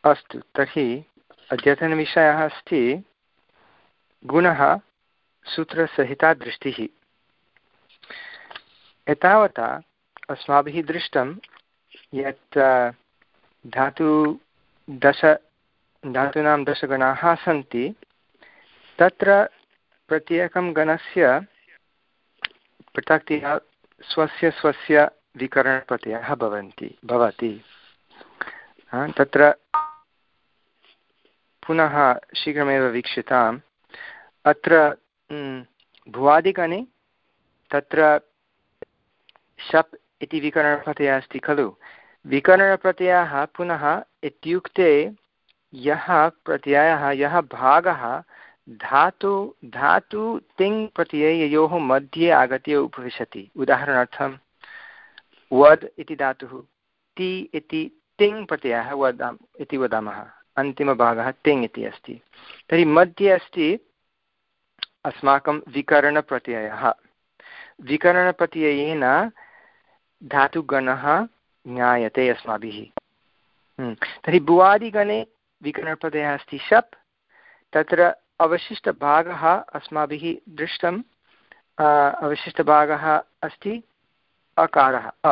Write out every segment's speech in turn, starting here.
अस्तु, तर्हि अद्यतनविषयः अस्ति गुणः सूत्रसहिता दृष्टिः। एतावता अस्माभिः दृष्टं यत् धातूनां 10 गणाः सन्ति। तत्र प्रत्येकं गणस्य पृथक्तया स्वस्य विकरणप्रत्ययः भवति। तत्र पुनः शीघ्रमेव वीक्षिताम्। अत्र भुवादिगणे तत्र शप् इति विकरणप्रत्ययः अस्ति खलु। विकरणप्रत्ययः पुनः इत्युक्ते यः प्रत्ययः, यः भागः धातु तिङ् प्रत्यययोः मध्ये आगत्य उपविशति। उदाहरणार्थं वद् इति धातुः ति इति तिङ् प्रत्ययः इति वदामः, अन्तिमभागः तिङ् इति अस्ति। तर्हि मध्ये अस्ति अस्माकं विकरणप्रत्ययः। विकरणप्रत्ययेन धातुगणः ज्ञायते अस्माभिः। तर्हि भुवादिगणे विकरणप्रत्ययः अस्ति शप्। तत्र अवशिष्टभागः अस्माभिः दृष्टम्। अवशिष्टभागः अस्ति अकारः अ।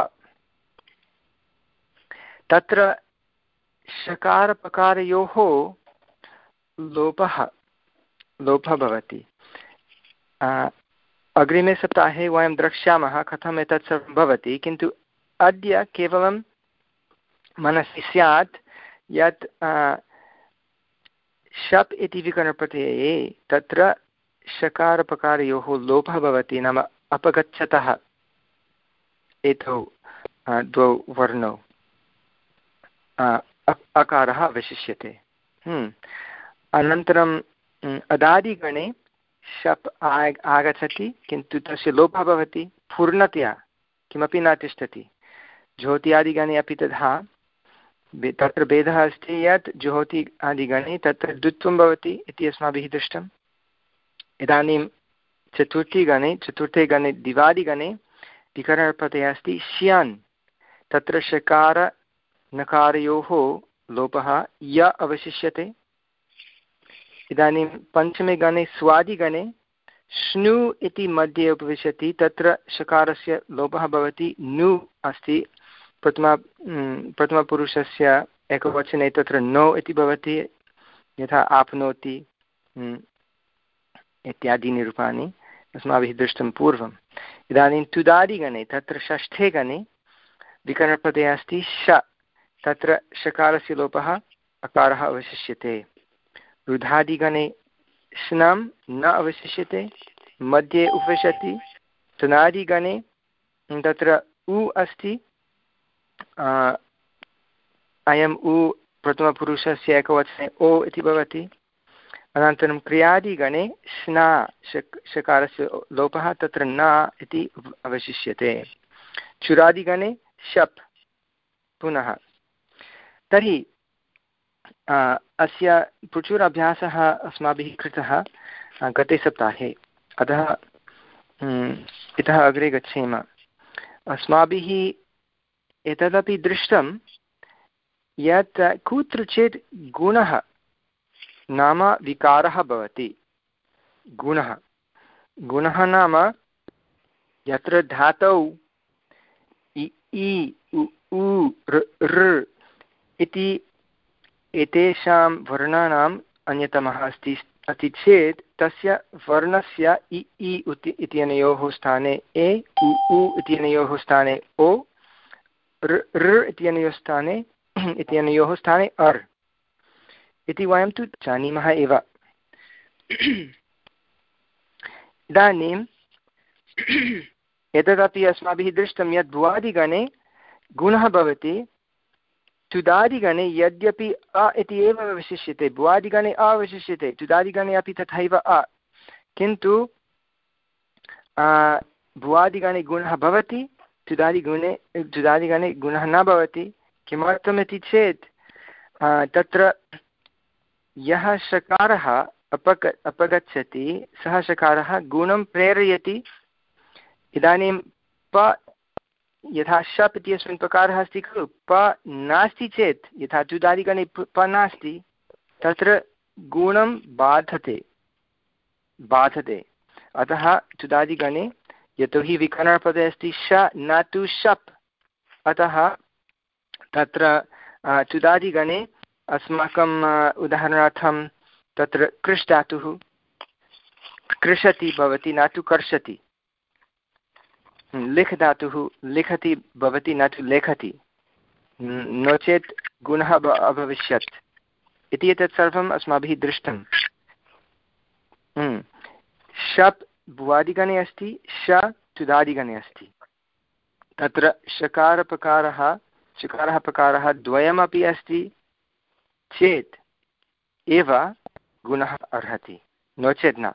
तत्र शकारपकारयोः लोपः भवति। अग्रिमे सप्ताहे वयं द्रक्ष्यामः कथम् एतत् सर्वं भवति, किन्तु अद्य केवलं मनसि स्यात् यत् शप् इति विकरणप्रत्यये तत्र शकारपकारयोः लोपः भवति, नाम अपगच्छतः एतौ द्वौ वर्णौ अकारः अवशिष्यते। अनन्तरम् अदादिगणे शप् आगच्छति, किन्तु तस्य लोपः भवति, पूर्णतया किमपि न तिष्ठति। ज्योति अपि तथा। तत्र भेदः अस्ति यत् ज्योति आदिगणे तत्र द्वित्वं भवति इति अस्माभिः दृष्टम्। इदानीं चतुर्थे गणे दिवादिगणे विकरणप्रत्ययः अस्ति श्यान्। तत्र शकार नकारयोः लोपः य अवशिष्यते। इदानीं पञ्चमे गणे स्वादिगणे स्नु इति मध्ये उपविशति। तत्र शकारस्य लोपः भवति, नु अस्ति। प्रथमपुरुषस्य एकवचने तत्र नो इति भवति, यथा आप्नोति इत्यादीनि रूपाणि अस्माभिः दृष्टं पूर्वम्। इदानीं तुदादिगणे तत्र षष्ठे गणे विकरणप्रत्ययः अस्ति श। तत्र शकारस्य लोपः अकारः अवशिष्यते। रुधादिगणे स्नं न अवशिष्यते, मध्ये उपविशति। तनादिगणे तत्र उ अस्ति। अयम् उ प्रथमपुरुषस्य एकवचने ओ इति भवति। अनन्तरं क्रियादिगणे स्ना शकारस्य लोपः तत्र न इति अवशिष्यते। चुरादिगणे शप् पुनः। तर्हि अस्य प्रचुराभ्यासः अस्माभिः कृतः गते सप्ताहे। अतः इतः अग्रे गच्छेम। अस्माभिः एतदपि दृष्टं यत् कुत्रचित् गुणः नाम विकारः भवति। गुणः नाम यत्र धातौ इ उ ऋ इति एतेषां वर्णानाम् अन्यतमः अस्ति चेत् तस्य वर्णस्य इ इत्यनयोः स्थाने ए, उ इत्यनयोः स्थाने ओ, ऋ इत्यनयोः स्थाने अर् इति वयं तु जानीमः एव। इदानीं एतदपि अस्माभिः दृष्टं यत् भुवादिगणे गुणः भवति। तुदादिगणे यद्यपि अ इति एव अवशिष्यते, भुवादिगणे अ अवशिष्यते, तुदादिगणे अपि तथैव अ, किन्तु भुवादिगणे गुणः भवति, तुदादिगणे गुणः न भवति। किमर्थमिति चेत् तत्र यः शकारः अपगच्छति सः शकारः गुणं प्रेरयति। इदानीं प यथा शप् इत्यस्मिन् प्रकारः अस्ति खलु, प नास्ति चेत्, यथा तुदादिगणे प नास्ति, तत्र गुणं बाधते। अतः तुदादिगणे यतोहि विकरणपदे अस्ति श न तु शप्, अतः तत्र तुदादिगणे अस्माकम् उदाहरणार्थं तत्र कृष् धातुः कृषति भवति न तु कर्षति, लिख् धातुः लिखति भवति न तु लेखति, नो चेत् गुणः अभविष्यत् इति एतत् सर्वम् अस्माभिः दृष्टं। शप् भुवादिगणे अस्ति, श तुदादिगणे अस्ति। तत्र शकारः पकारः द्वयमपि अस्ति चेत् एव गुणः अर्हति, नो चेत् न।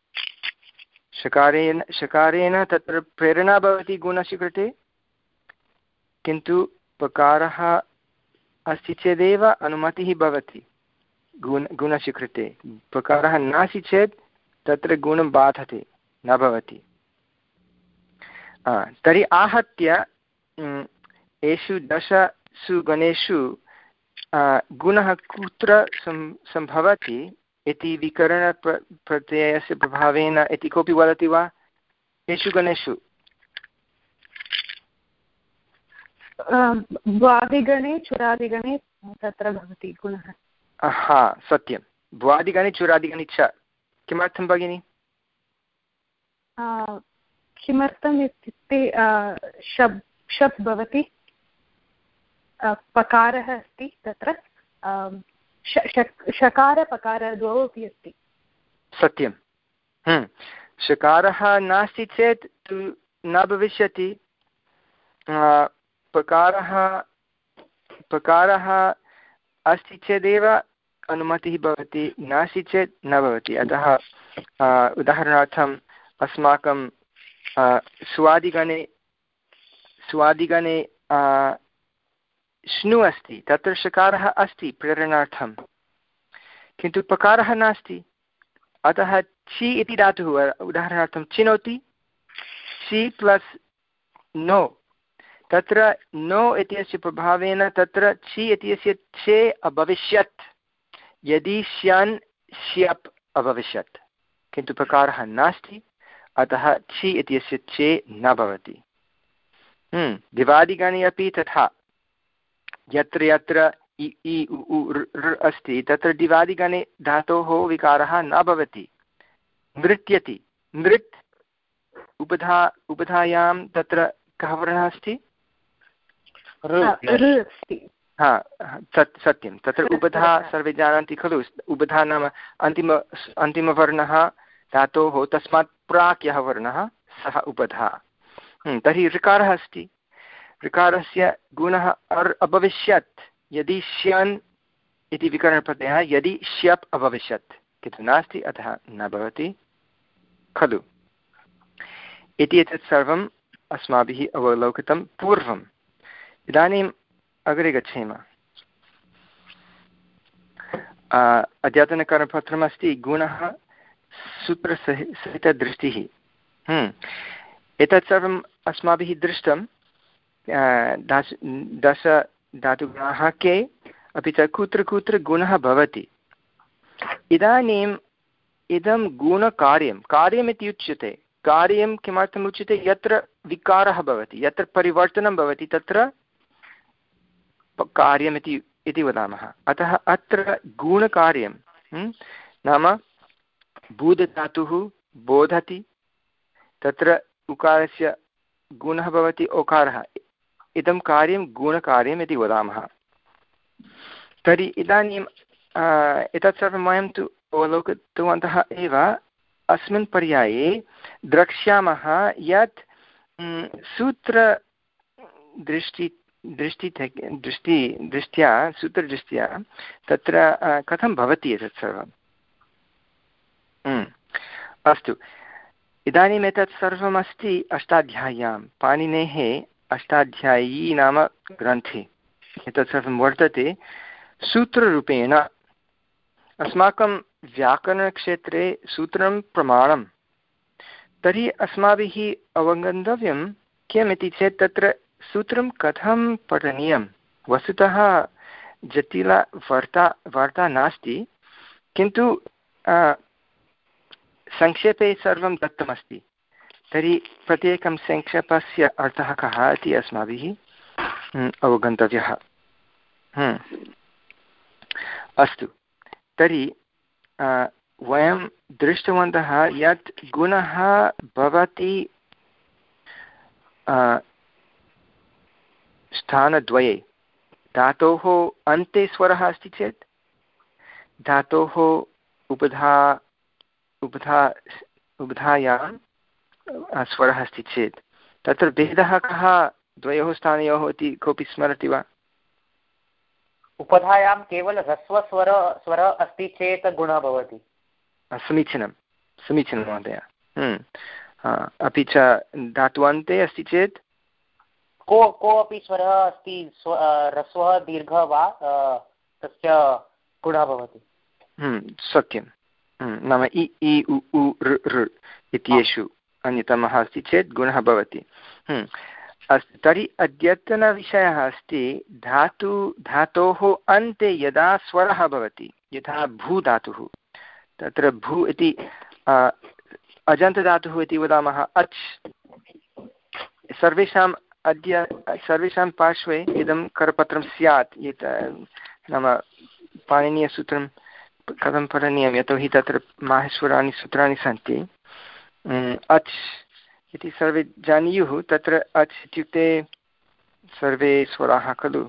शकारेण तत्र प्रेरणा भवति गुणस्य कृते, किन्तु पकारः अस्ति चेदेव अनुमतिः भवति गुणस्य कृते। पकारः नास्ति चेत् तत्र गुणं बाधते, न भवति। तर्हि आहत्य एषु 10 गणेषु गुणः कुत्र सम्भवति इति विकरणप्रत्ययस्य प्रभावेन इति कोऽपि वदति वा? एषु गणेषु भ्वादिगणे चुरादिगणे तत्र भवति गुणः। हा, सत्यं, भ्वादिगणे चुरादिगणे च। किमर्थं भगिनि? किमर्थम् इत्युक्ते शप् भवति, पकारः अस्ति तत्र, शकारपकार द्वौ अपि अस्ति। सत्यं, शकारः नास्ति चेत् तु न भविष्यति। पकारः अस्ति चेदेव अनुमतिः भवति, नास्ति चेत् न भवति। अतः उदाहरणार्थम् अस्माकं स्वादिगणे श्नु अस्ति, तत्र शकारः अस्ति प्रेरणार्थं, किन्तु पकारः नास्ति। अतः छि इति धातुः उदाहरणार्थं चिनोति, छि प्लस् नो, तत्र नो इत्यस्य प्रभावेन तत्र छि इत्यस्य छे अभविष्यत् यदि श्यन् श्यप् अभविष्यत्, किन्तु प्रकारः नास्ति, अतः छि इत्यस्य चे न भवति। दिवादिगणे अपि तथा, यत्र यत्र इ इ उ ऋ अस्ति तत्र दिवादिगणे धातोः विकारः न भवति। नृत्यति, नृत् उपधायां तत्र कः वर्णः अस्ति? हा, सत्यं, तत्र उपधा सर्वे जानन्ति खलु। उपधा नाम अन्तिमवर्णः धातोः, तस्मात् प्राक् यः वर्णः सः उपधा। तर्हि ऋकारः अस्ति, ऋकारस्य गुणः अभविष्यत् यदि श्यन् इति विकरणप्रत्ययः, यदि श्यप् अभविष्यत्, किन्तु नास्ति, अतः न भवति खलु इति। एतत् सर्वम् अस्माभिः अवलोकितं पूर्वम्। इदानीम् अग्रे गच्छेम। अद्यतनकरणपत्रमस्ति गुणः सूत्रसहितदृष्टिः। एतत् सर्वम् अस्माभिः दृष्टं। 10 धातुगुणाः के, अपि च कुत्र कुत्र गुणः भवति। इदानीम् इदं कार्यम् इति उच्यते। कार्यं किमर्थम् उच्यते? यत्र विकारः भवति, यत्र परिवर्तनं भवति, तत्र कार्यमिति वदामः। अतः अत्र गुणकार्यं नाम बुधधातुः बोधति, तत्र उकारस्य गुणः भवति ओकारः, इदं कार्यं गुणकार्यम् इति वदामः। तर्हि इदानीम् एतत् सर्वं वयं तु अवलोकितवन्तः एव। अस्मिन् पर्याये द्रक्ष्यामः यत् सूत्रदृष्ट्या तत्र कथं भवति एतत् सर्वम्। अस्तु, इदानीम् एतत् सर्वमस्ति अष्टाध्याय्यां, पाणिनेः अष्टाध्यायी नाम ग्रन्थे एतत् सर्वं वर्तते सूत्ररूपेण। अस्माकं व्याकरणक्षेत्रे सूत्रं प्रमाणं। तर्हि अस्माभिः अवगन्तव्यं किम् इति चेत् तत्र सूत्रं कथं पठनीयं वस्तुतः जटिला वार्ता नास्ति, किन्तु संक्षेपे सर्वं दत्तमस्ति। तर्हि प्रत्येकं संक्षेपस्य अर्थः कः इति अस्माभिः अवगन्तव्यः। अस्तु, तर्हि वयं दृष्टवन्तः यत् गुणः भवति स्थानद्वये। धातोः अन्ते स्वरः अस्ति चेत्, धातोः उभधायां स्वरः अस्ति चेत्, तत्र भेदः कः द्वयोः स्थानयोः इति कोऽपि स्मरति वा? उपधायां केवल ह्रस्वस्वर अस्ति चेत् गुणः भवति। समीचीनं महोदय। अपि च धात्वन्ते अस्ति चेत् कोऽपि स्वरः अस्ति, ह्रस्वः दीर्घः वा, तस्य गुणः भवति। सत्यं। नाम इ इ उ उ ऋ ऋ इत्येषु अन्यतमः अस्ति चेत् गुणः भवति। अस्तु, तर्हि अद्यतनविषयः अस्ति धातोः अन्ते यदा स्वरः भवति, यथा भू धातुः, तत्र भू इति अजन्तधातुः इति वदामः। अच् सर्वेषां पार्श्वे इदं करपत्रं स्यात्, यत् नाम पाणिनीयसूत्रं कथं पठनीयं, यतोहि तत्र माहेश्वराणि सूत्राणि सन्ति। अच् इति सर्वे जानीयुः। तत्र अच् इत्युक्ते सर्वे स्वराः खलु।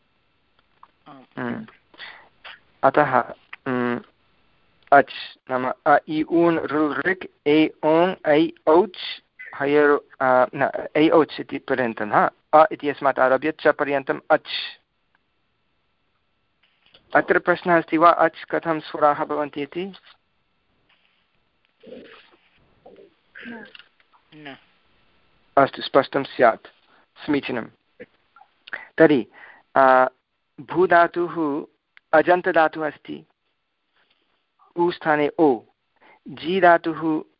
अतः अच् नाम अ इ ऊन् ऋ ऋक् ए ओङ् ऐ औच् हयरो न ऐ औच् इति पर्यन्तं, अ इत्यस्मात् आरभ्य च पर्यन्तम् अच्। अत्र प्रश्नः अस्ति वा अच् कथं स्वराः भवन्ति इति? अस्तु, स्पष्टं स्यात्, समीचीनं। तर्हि भूधातुः अजन्तधातुः अस्ति, उ स्थाने ओ। जी धातुः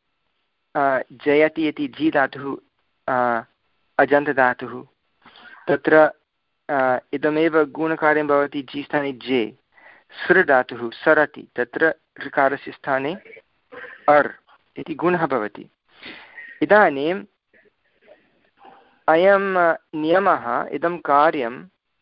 जयति इति जी धातुः अजन्तधातुः, तत्र इदमेव गुणकार्यं भवति जी स्थाने जे। सृ धातुः सरति, तत्र ऋकारस्य स्थाने अर् इति गुणः भवति। इदानीम् अयं नियमः, इदं कार्यम्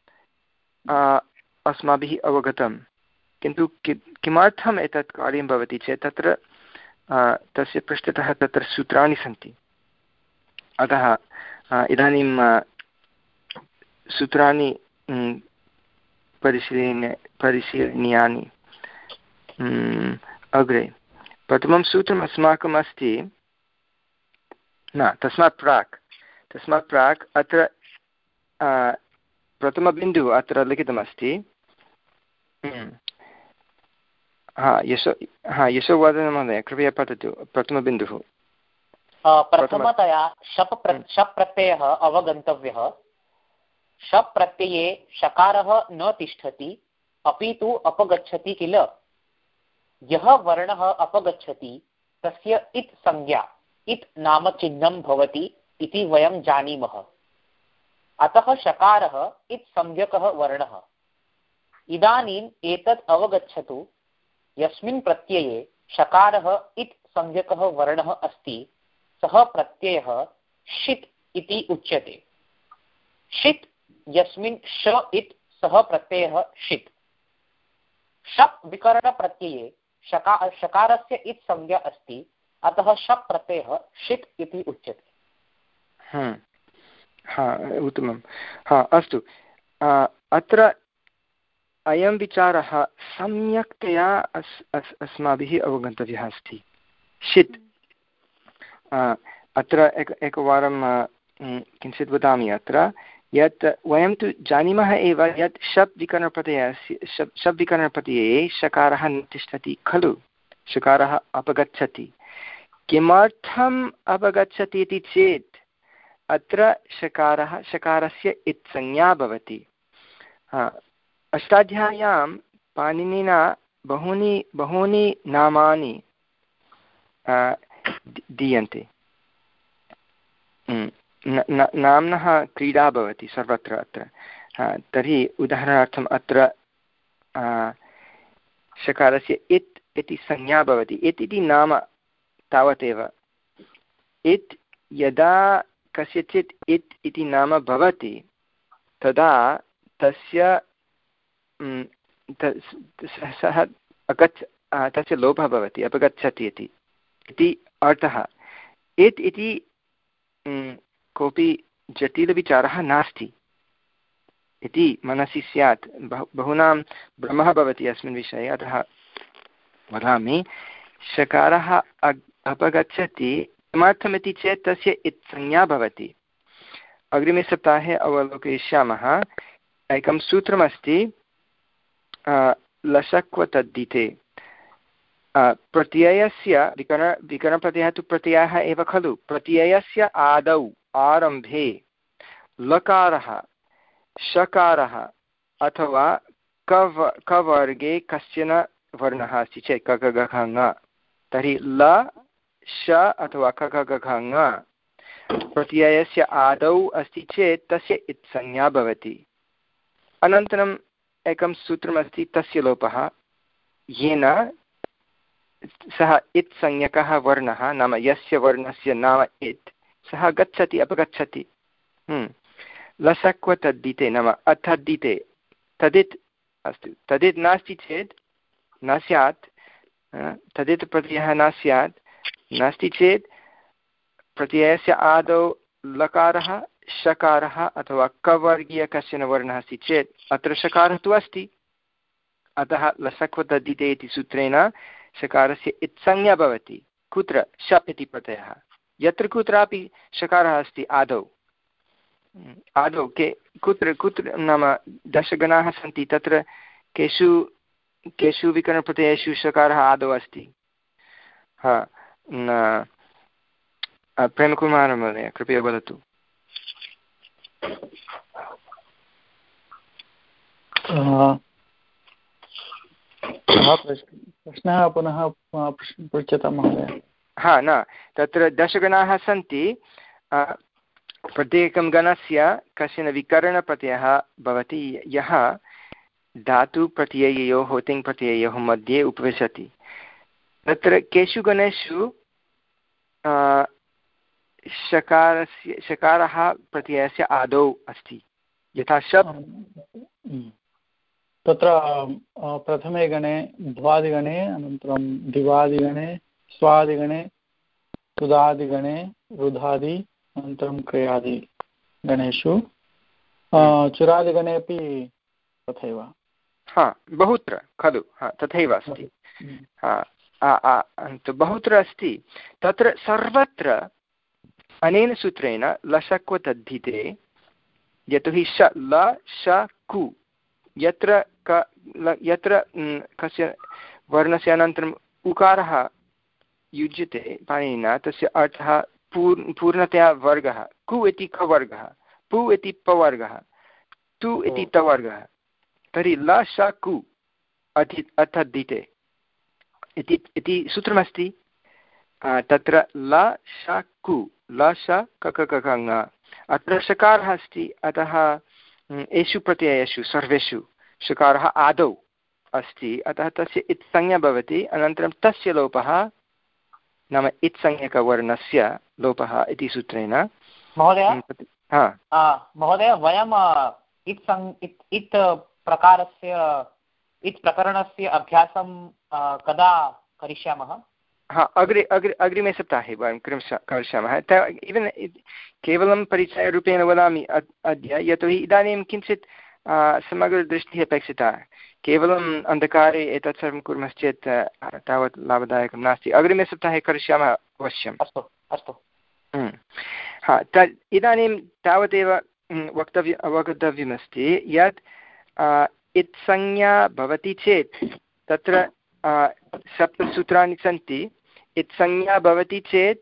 अस्माभिः अवगतं, किन्तु किमर्थम् एतत् कार्यं भवति चेत् तत्र तस्य पृष्ठतः तत्र सूत्राणि सन्ति। अतः इदानीं सूत्राणि परिशीलनीयानि अग्रे। प्रथमं सूत्रम् अस्माकम् अस्ति, न तस्मात् प्राक् अत्र प्रथमबिन्दुः अत्र लिखितमस्ति। यशोवर्धन महोदय, कृपया पठतु प्रथमबिन्दुः। प्रथमतया शप् प्रत्ययः अवगन्तव्यः। शप् प्रत्यये शकारः न तिष्ठति, अपि तु अपगच्छति किल। यः वर्णः अपगच्छति तस्य इत् संज्ञा, इत् नाम चिह्नं भवति इति वयं जानीमः। अतः शकारः इत् संज्ञकः वर्णः। इदानीम् एतत् अवगच्छतु, यस्मिन् प्रत्यये शकारः इत् संज्ञकः वर्णः अस्ति सः प्रत्ययः षित् इति उच्यते। षित् यस्मिन् श इत् सः प्रत्ययः षित्। शप् विकरणप्रत्यये शकारस्य इत् संज्ञा अस्ति, अतः शप् प्रत्ययः षित् इति उच्यते। उत्तमम्। अस्तु, अत्र अयं विचारः सम्यक्तया अस्माभिः अवगन्तव्यः अस्ति। षित् अत्र एकवारं किञ्चित् वदामि अत्र, यत् वयं तु जानीमः एव यत् शप् विकरणप्रत्यये शकारः न तिष्ठति खलु, शकारः अपगच्छति। किमर्थम् अपगच्छति इति चेत् अत्र शकारस्य इत्संज्ञा भवति। अष्टाध्याय्यां पाणिनिना बहूनि नामानि दीयन्ते। नाम्नः क्रीडा भवति सर्वत्र अत्र। तर्हि उदाहरणार्थम् अत्र शकारस्य इत् इति संज्ञा भवति। इत् इति नाम तावदेव। इत् यदा कस्यचित् इत् इति नाम भवति तदा तस्य सः तस्य लोपः भवति, अपगच्छति इति अर्थः। इत् इति कोऽपि जटिलविचारः नास्ति इति मनसि स्यात्। बहूनां भ्रमः भवति अस्मिन् विषये, अतः वदामि शकारः अपगच्छति किमर्थमिति चेत् तस्य इत् संज्ञा भवति। अग्रिमे सप्ताहे अवलोकयिष्यामः। एकं सूत्रमस्ति लशक्वतद्धिते। प्रत्ययस्य विकरणप्रत्ययः तु प्रत्ययः एव खलु। प्रत्ययस्य आदौ आरम्भे लकारः शकारः अथवा कवर्गे कश्चन वर्णः अस्ति चेत् ककगघङ, तर्हि ल श अथवा ककगघङ प्रत्ययस्य आदौ अस्ति चेत् तस्य इत् संज्ञा भवति। अनन्तरम् एकं सूत्रमस्ति तस्य लोपः, येन सः इत् संज्ञकः वर्णः नाम यस्य वर्णस्य नाम इत् सः गच्छति अपगच्छति। लसक्वतद्धिते नाम अथद्धिते तदित् अस्ति। तदित् नास्ति चेत् न स्यात्, तदित् प्रत्ययः न स्यात्। नास्ति चेत् प्रत्ययस्य आदौ लकारः शकारः अथवा कवर्गीय कश्चन वर्णः अस्ति चेत् अत्र शकारः तु अस्ति, अतः लसक्वतद्धिते इति सूत्रेण शकारस्य इत्संज्ञा भवति। कुत्र? शप् इति प्रत्ययः। यत्र कुत्रापि शकारः अस्ति आदौ कुत्र कुत्र नाम दशगणाः सन्ति, तत्र केषु विकरणप्रत्ययेषु शकारः आदौ अस्ति? प्रेमकुमार महोदय कृपया वदतु। प्रश्नः पुनः पृच्छतां महोदय। न तत्र दशगणाः सन्ति। प्रत्येकं गणस्य कश्चन विकरणप्रत्ययः भवति यः धातुप्रत्यययोः तिङ्प्रत्यययोः मध्ये उपविशति। तत्र केषु गणेषु शकारः प्रत्ययस्य आदौ अस्ति, यथा शप्। तत्र प्रथमे गणे द्वादिगणे, अनन्तरं दिवादिगणे, स्वादिगणे, तुदादिगणे, रुधादि, अनन्तरं क्रियादि गणेषु, चुरादिगणे अपि तथैव। बहुत्र खलु। तथैव अस्ति। बहुत्र अस्ति। तत्र सर्वत्र अनेन सूत्रेण लशक्वतद्धिते, यतोहि ल श कु यत्र कस्य वर्णस्य अनन्तरम् उकारः युज्यते पाणिनिना तस्य अर्थः पूर्णतया वर्गः। कु इति कवर्गः, पु इति पवर्गः, तु इति तवर्गः। तर्हि ल श कु अथद्धिते इति सूत्रमस्ति। तत्र ल श कु ल श ककगघङ अत्र शकारः अस्ति, अतः एषु प्रत्ययेषु सर्वेषु शकारः आदौ अस्ति, अतः तस्य इत् संज्ञा भवति। अनन्तरं तस्य लोपः नाम इत्संज्ञकवर्णस्य लोपः इति सूत्रेण। महोदय वयं इत् प्रकरणस्य अभ्यासं कदा करिष्यामः? अग्रिमे सप्ताहे वयं करिष्यामः। इवन् केवलं परिचयरूपेण वदामि अद्य, यतोहि इदानीं किञ्चित् समग्रदृष्टिः अपेक्षिता। केवलम् अन्धकारे एतत् सर्वं कुर्मश्चेत् तावत् लाभदायकं नास्ति। अग्रिमे सप्ताहे करिष्यामः अवश्यम्। अस्तु। इदानीं तावदेव अवगन्तव्यमस्ति यत् इत्संज्ञा भवति चेत् तत्र सप्तसूत्राणि सन्ति। इत्संज्ञा भवति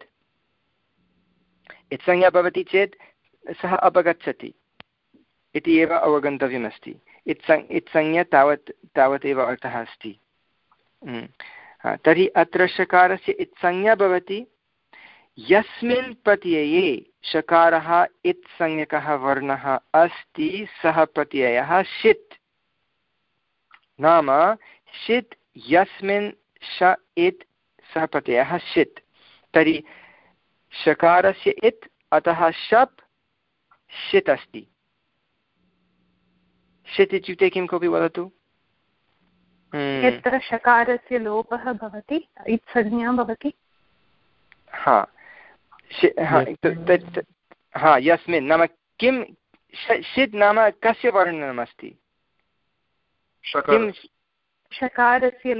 चेत् सः अपगच्छति इति एव अवगन्तव्यमस्ति। इत्संज्ञा तावदेव अर्थः अस्ति। तर्हि अत्र शकारस्य इत्संज्ञा भवति यस्मिन् प्रत्यये शकारः इत्संज्ञकः वर्णः अस्ति सः प्रत्ययः षित्। नाम षित् यस्मिन् श इत् सः प्रत्ययः षित्। तर्हि शकारस्य इत् अतः शप् षित् अस्ति। षित् इत्युक्ते किं कोऽपि वदतु? यत्र शकारस्य लोपः भवति इत्संज्ञा भवति। यस्मिन् नाम किं षित् नाम कस्य वर्णनमस्ति? शकारस्य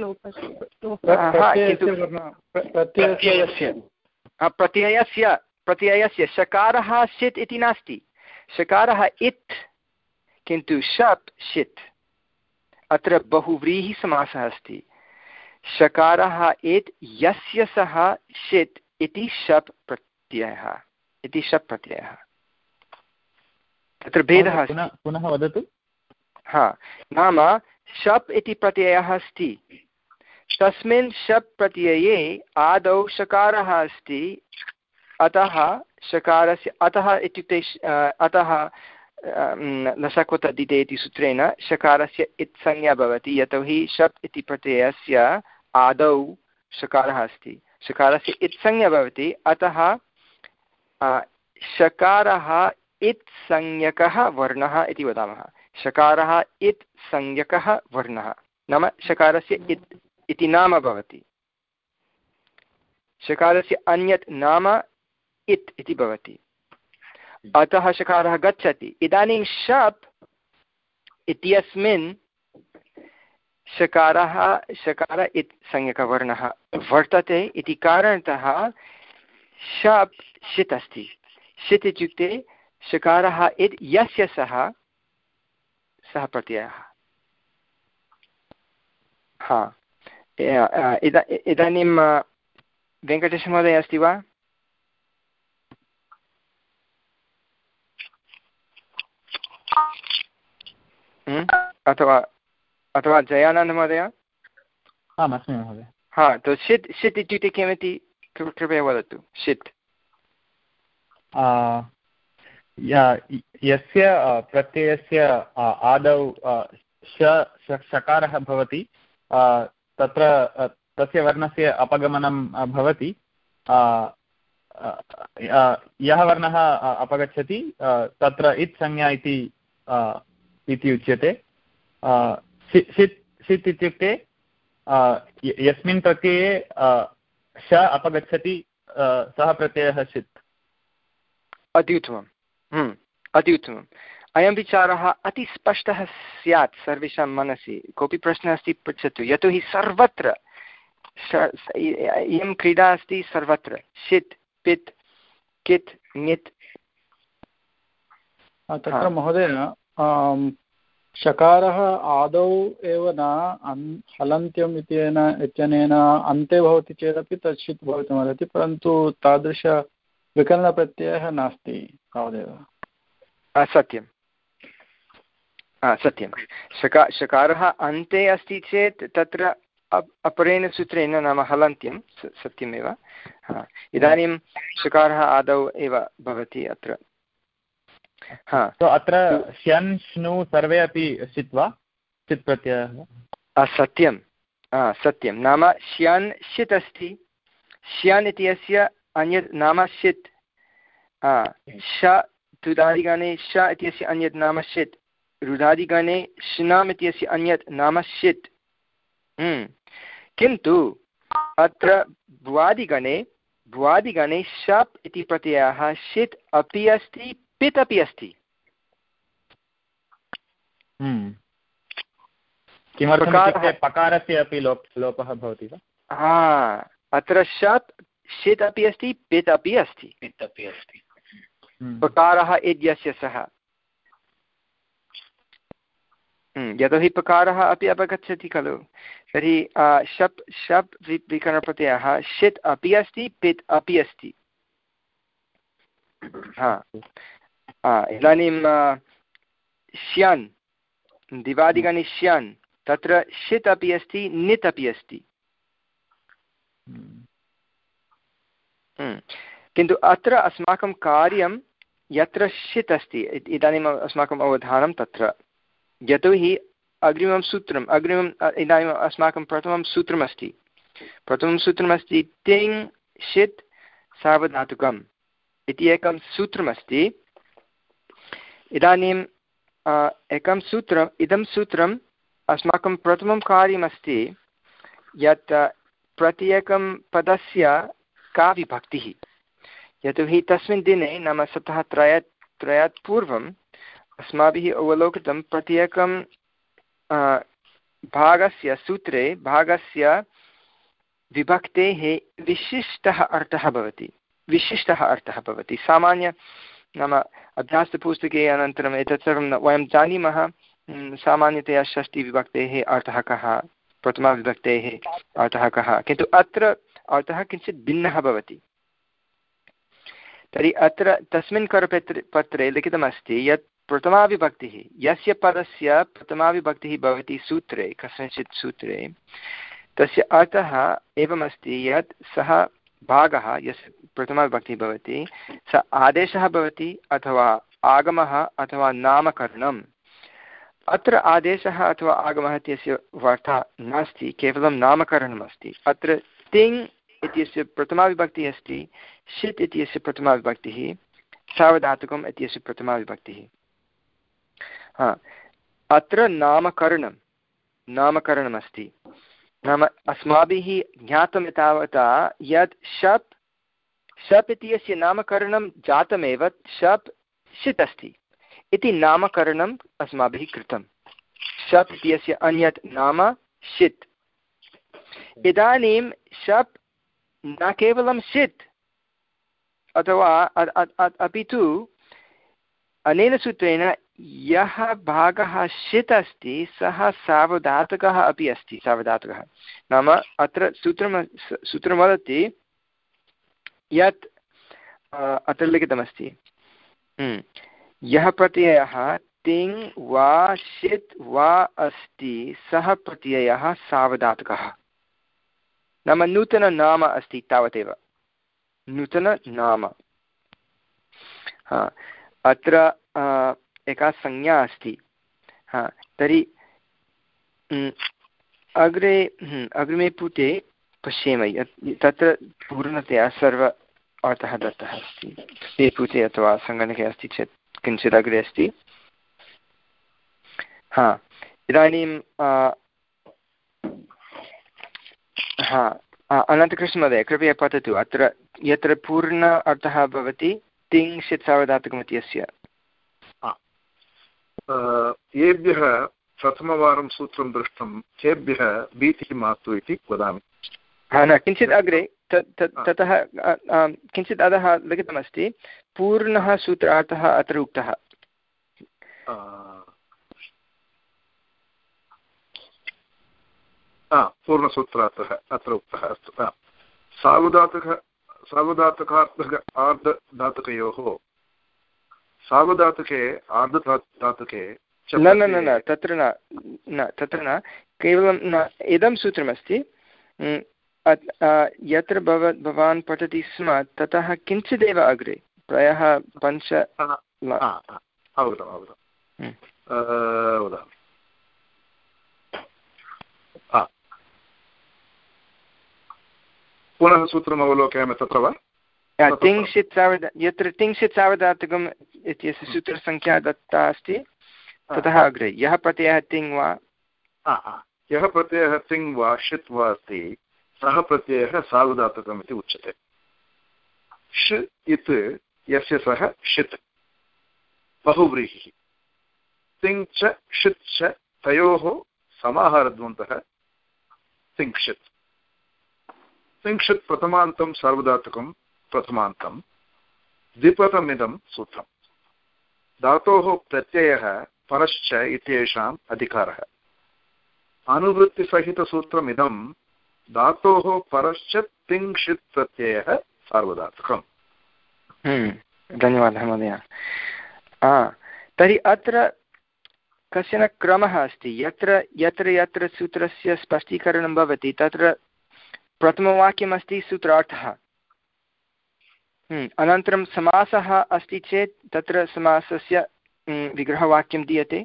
प्रत्ययस्य शकारः षित् इति नास्ति। शकारः इत् किन्तु शप् षित्। अत्र बहुव्रीहिसमासः अस्ति। शकारः इत् यस्य सः षित् इति शप् प्रत्ययः तत्र भेदः अस्ति। पुनः वदतु। नाम शप् इति प्रत्ययः अस्ति। तस्मिन् शप् प्रत्यये आदौ शकारः अस्ति। अतः शकारस्य अतः इत्युक्ते अतः लसक्वतदिते इति सूत्रेण शकारस्य इत्संज्ञा भवति। यतोहि शप् इति प्रत्ययस्य आदौ शकारः अस्ति। शकारस्य इत्संज्ञा भवति। अतः शकारः इत्संज्ञकः वर्णः इति वदामः। शकारः इत्संज्ञकः वर्णः नाम शकारस्य इत् इति नाम भवति। शकारस्य अन्यत् नाम इत् इति भवति। अतः शकारः गच्छति। इदानीं शप् इत्यस्मिन् शकार इत् संज्ञकवर्णः वर्तते इति कारणतः शप् षित् अस्ति। षित् इत्युक्ते शकारः इत् यस्य सः प्रत्ययः। इदानीं वेङ्कटेशमहोदय अस्ति वा? अथवा जयानन्दमहोदय? आम् अस्मि महोदय। तो षित् इत्युक्ते किमिति कृपया वदतु। षित् यस्य प्रत्ययस्य आदौ शकारः भवति तत्र तस्य वर्णस्य अपगमनं भवति। यः वर्णः अपगच्छति तत्र इत् संज्ञा इति उच्यते। षित् इत्युक्ते यस्मिन् प्रत्यये श अपगच्छति सः प्रत्ययः षित्। अति उत्तमम्। अयं विचारः अतिस्पष्टः स्यात् सर्वेषां मनसि। कोऽपि प्रश्नः अस्ति पृच्छतु। यतोहि सर्वत्र इयं क्रीडा अस्ति। सर्वत्र षित् पित् कित् ङित्। तत्र महोदय शकारः आदौ एव न हलन्त्यम् इत्यनेन अन्ते भवति चेदपि तत् षित् भवितुमर्हति। परन्तु तादृशविकलनप्रत्ययः नास्ति तावदेव। सत्यं शकारः अन्ते अस्ति चेत् तत्र अपरेण सूत्रेण नाम हलन्त्यं सत्यमेव। इदानीं शकारः आदौ एव भवति अत्र। अत्र श्यन् श्नु सर्वे अपि षित् वा? षित् प्रत्ययः? सत्यं नाम श्यन् षित् अस्ति। श्यन् इत्यस्य अन्यत् नाम षित्। श तुदादिगणे श इत्यस्य अन्यत् नाम षित्। रुदादिगणे श्नाम् इत्यस्य अन्यत् नाम षित्। किन्तु अत्र भुवादिगणे शप् इति प्रत्ययः षित् अपि अस्ति पित् अपि अस्ति। किमर्थमित्युक्ते पकारस्य अपि लोपः भवति वा? अत्र शप् षित् अपि अस्ति पित् अपि अस्ति। पकारः इत्यस्य सः। यतोहि पकारः अपि अपगच्छति खलु। तर्हि शप् विकरणप्रत्ययः षित् अपि अस्ति पित् अपि अस्ति। इदानीं श्यन् दिवादिगणे श्यन् तत्र षित् अपि अस्ति नित् अपि अस्ति। किन्तु अत्र अस्माकं कार्यं यत्र षित् अस्ति इदानीम् अस्माकम् अवधानं तत्र, यतोहि अग्रिमं सूत्रम् इदानीम् अस्माकं प्रथमं सूत्रमस्ति तिङ् षित् सार्वधातुकम् इति एकं सूत्रमस्ति। इदानीम् इदं सूत्रम् अस्माकं प्रथमं कार्यमस्ति यत् प्रत्येकं पदस्य का विभक्तिः, यतोहि तस्मिन् दिने नाम सप्ताहत्रयात् पूर्वम् अस्माभिः अवलोकितं प्रत्येकं भागस्य विभक्तेः विशिष्टः अर्थः भवति। सामान्य नाम अभ्यासपुस्तके अनन्तरम् एतत् सर्वं वयं जानीमः सामान्यतया षष्टिविभक्तेः अर्थः कः, प्रथमाविभक्तेः अर्थः कः, किन्तु अत्र अर्थः किञ्चित् भिन्नः भवति। तर्हि अत्र तस्मिन् करपत्रे लिखितमस्ति यत् प्रथमाविभक्तिः यस्य पदस्य प्रथमाविभक्तिः भवति सूत्रे कस्मिंश्चित् सूत्रे तस्य अर्थः एवमस्ति यत् सः भागः यस्य प्रथमाविभक्तिः भवति सः आदेशः भवति अथवा आगमः अथवा नामकरणम्। अत्र आदेशः अथवा आगमः इत्यस्य वार्ता नास्ति, केवलं नामकरणमस्ति। अत्र तिङ् इत्यस्य प्रथमाविभक्तिः अस्ति, षित् इत्यस्य प्रथमाविभक्तिः, सार्वधातुकम् इत्यस्य प्रथमाविभक्तिः। अत्र नामकरणमस्ति, नाम अस्माभिः ज्ञातं तावता यत् शप् इत्यस्य नामकरणं जातमेव, शप् षित् अस्ति इति नामकरणम् अस्माभिः कृतं। शप् इत्यस्य अन्यत् नाम षित्। इदानीं शप् न केवलं षित् अथवा अपि तु अनेन सूत्रेण यः भागः षित् अस्ति सः सार्वधातुकः अपि अस्ति। सार्वधातुकः नाम अत्र सूत्रं वदति यत् अत्र लिखितमस्ति यः प्रत्ययः तिङ् वा षित् वा अस्ति सः प्रत्ययः सार्वधातुकः। नाम नूतननाम अस्ति तावदेव, नूतननाम। अत्र एका संज्ञा अस्ति। तर्हि अग्रिमे पुटे पश्येम तत्र पूर्णतया सर्व अर्थः दत्तः अस्ति। ते पुटे अथवा सङ्गणके अस्ति चेत् किञ्चित् अग्रे अस्ति। इदानीं अनन्तकृष्णमहोदय कृपया पठतु अत्र यत्र पूर्ण अर्थः भवति तिङ् षित् सार्वधातुकम् इत्यस्य। येभ्यः प्रथमवारं सूत्रं दृष्टं तेभ्यः भीतिः मास्तु इति वदामि। न किञ्चित् अग्रे ततः किञ्चित् अधः लिखितमस्ति पूर्णः सूत्रार्थः अत्र उक्तः। पूर्णसूत्रार्थः अत्र उक्तः। अस्तु। आर्धधातुकयोः सार्वधातुके आर्धधातुके न तत्र न केवलं न इदं सूत्रमस्ति यत्र भवान् पठति स्म ततः किञ्चिदेव अग्रे प्रायः 5 पुनः सूत्रम् अवलोकयामि तत्र वा यत्र तिङ्क्षित् सार्वधातुकम् इत्यस्य सूत्रसङ्ख्या दत्ता अस्ति ततः अग्रे यः प्रत्ययः तिङ् वा यः प्रत्ययः तिङ् वा षित् वा अस्ति सः प्रत्ययः सार्वधातुकम् इति उच्यते। ष इत् यस्य सः षित् बहुव्रीहिः तिङ् च षित् च तयोः समाहारद्वन्द्वः तिङ्क्षित्। तिङ्क्षित् प्रथमान्तं सार्वधातुकं प्रथमान्तं द्विपदमिदं सूत्रम्। धातोः प्रत्ययः परश्च इत्येषाम् अधिकारः। अनुवृत्तिसहितसूत्रमिदं धातोः परश्च तिङ्क्षित् प्रत्ययः सार्वधातुकम्। धन्यवादः महोदय। तर्हि अत्र कश्चन क्रमः अस्ति यत्र यत्र यत्र सूत्रस्य स्पष्टीकरणं भवति तत्र प्रथमवाक्यमस्ति सूत्रार्थः, अनन्तरं समासः अस्ति चेत् तत्र समासस्य विग्रहवाक्यं दीयते।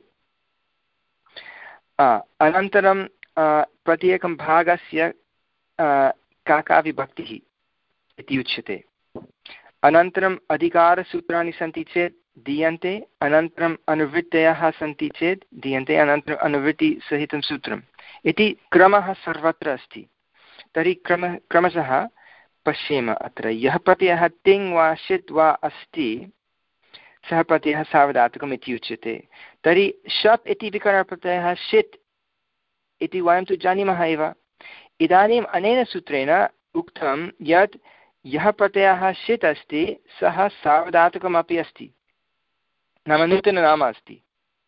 अनन्तरं प्रत्येकं भागस्य का विभक्तिः इति उच्यते। अनन्तरम् अधिकारसूत्राणि सन्ति चेत् दीयन्ते, अनन्तरम् अनुवृत्तयः सन्ति चेत् दीयन्ते, अनन्तरम् अनुवृत्तिसहितं सूत्रम् इति क्रमः सर्वत्र अस्ति। तर्हि क्रमशः पश्येम। अत्र यः प्रत्ययः तिङ् वा षित् वा अस्ति सः प्रत्ययः सार्वधातुकम् इति उच्यते। तर्हि शप् इति विकरणप्रत्ययः षित् इति वयं तु जानीमः एव। इदानीम् अनेन सूत्रेण उक्तं यत् यः प्रत्ययः षित् अस्ति सः सार्वधातुकमपि अस्ति, नाम नूतननाम अस्ति।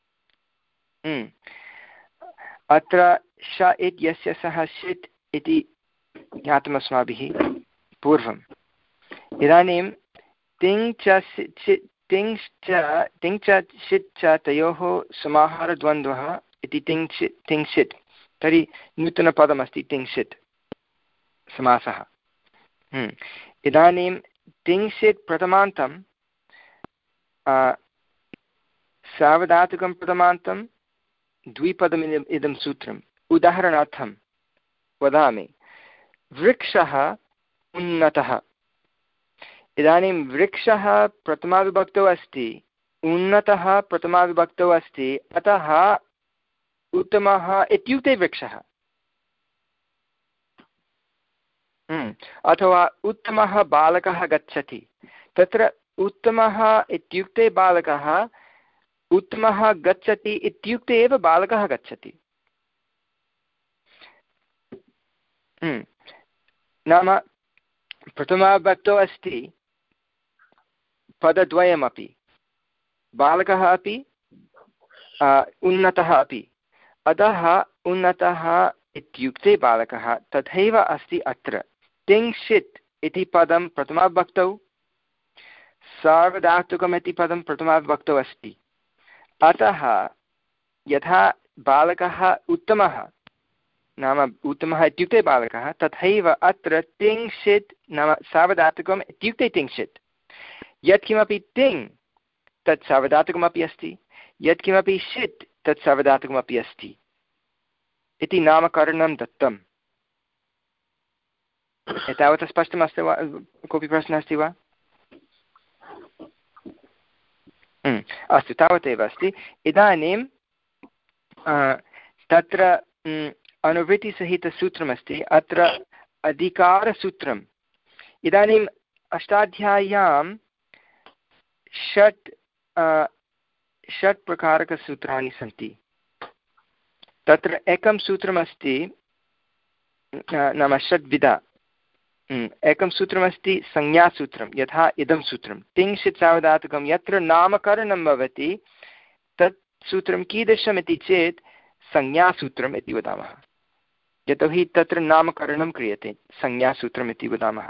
अत्र श इत्यस्य सः षित् इति ज्ञातम् अस्माभिः पूर्वम्। इदानीं तिङ् च षित् च तयोः समाहारद्वन्द्वः इति तिङ्क्षित्। तर्हि नूतनपदमस्ति तिङ्क्षित् समासः। इदानीं तिङ्क्षित् प्रथमान्तं सार्वधातुकं प्रथमान्तं द्विपदम् इदं सूत्रम्। उदाहरणार्थं वदामि, वृक्षः उन्नतः। इदानीं वृक्षः प्रथमाविभक्तौ अस्ति, उन्नतः प्रथमाविभक्तौ अस्ति, अतः उत्तमः इत्युक्ते वृक्षः। अथवा उत्तमः बालकः गच्छति। तत्र उत्तमः इत्युक्ते बालकः, उत्तमः गच्छति इत्युक्ते एव बालकः गच्छति। नाम प्रथमाविभक्तौ अस्ति पदद्वयमपि, बालकः अपि उन्नतः अपि, अतः उन्नतः इत्युक्ते बालकः। तथैव अस्ति अत्र तिङ्क्षित् इति पदं प्रथमाविभक्तौ, सार्वधातुकम् इति पदं प्रथमाविभक्तौ अस्ति। अतः यथा बालकः उत्तमः, नाम उत्तमः इत्युक्ते बालकः, तथैव अत्र तिङ्क्षित् नाम सार्वधातुकम् इत्युक्ते तिङ्क्षित्। यत्किमपि तिङ् तत् सार्वधातुकमपि अस्ति, यत्किमपि षित् तत् सार्वधातुकमपि अस्ति इति नामकरणं दत्तम्। एतावत् स्पष्टमस्ति वा? कोऽपि प्रश्नः अस्ति वा? अस्तु, तावदेव अस्ति। इदानीं तत्र अनुवृत्तिसहितसूत्रमस्ति, अत्र अधिकारसूत्रम्। इदानीम् अष्टाध्याय्यां षट् प्रकारकसूत्राणि सन्ति। तत्र एकं सूत्रमस्ति, नाम षड्विधा। एकं सूत्रमस्ति संज्ञासूत्रं, यथा इदं सूत्रं तिङ्क्षित् सार्वधातुकं यत्र नामकरणं भवति तत् सूत्रं कीदृशम् इति चेत् संज्ञासूत्रम् इति वदामः। यतोहि तत्र नामकरणं क्रियते, संज्ञासूत्रम् इति वदामः।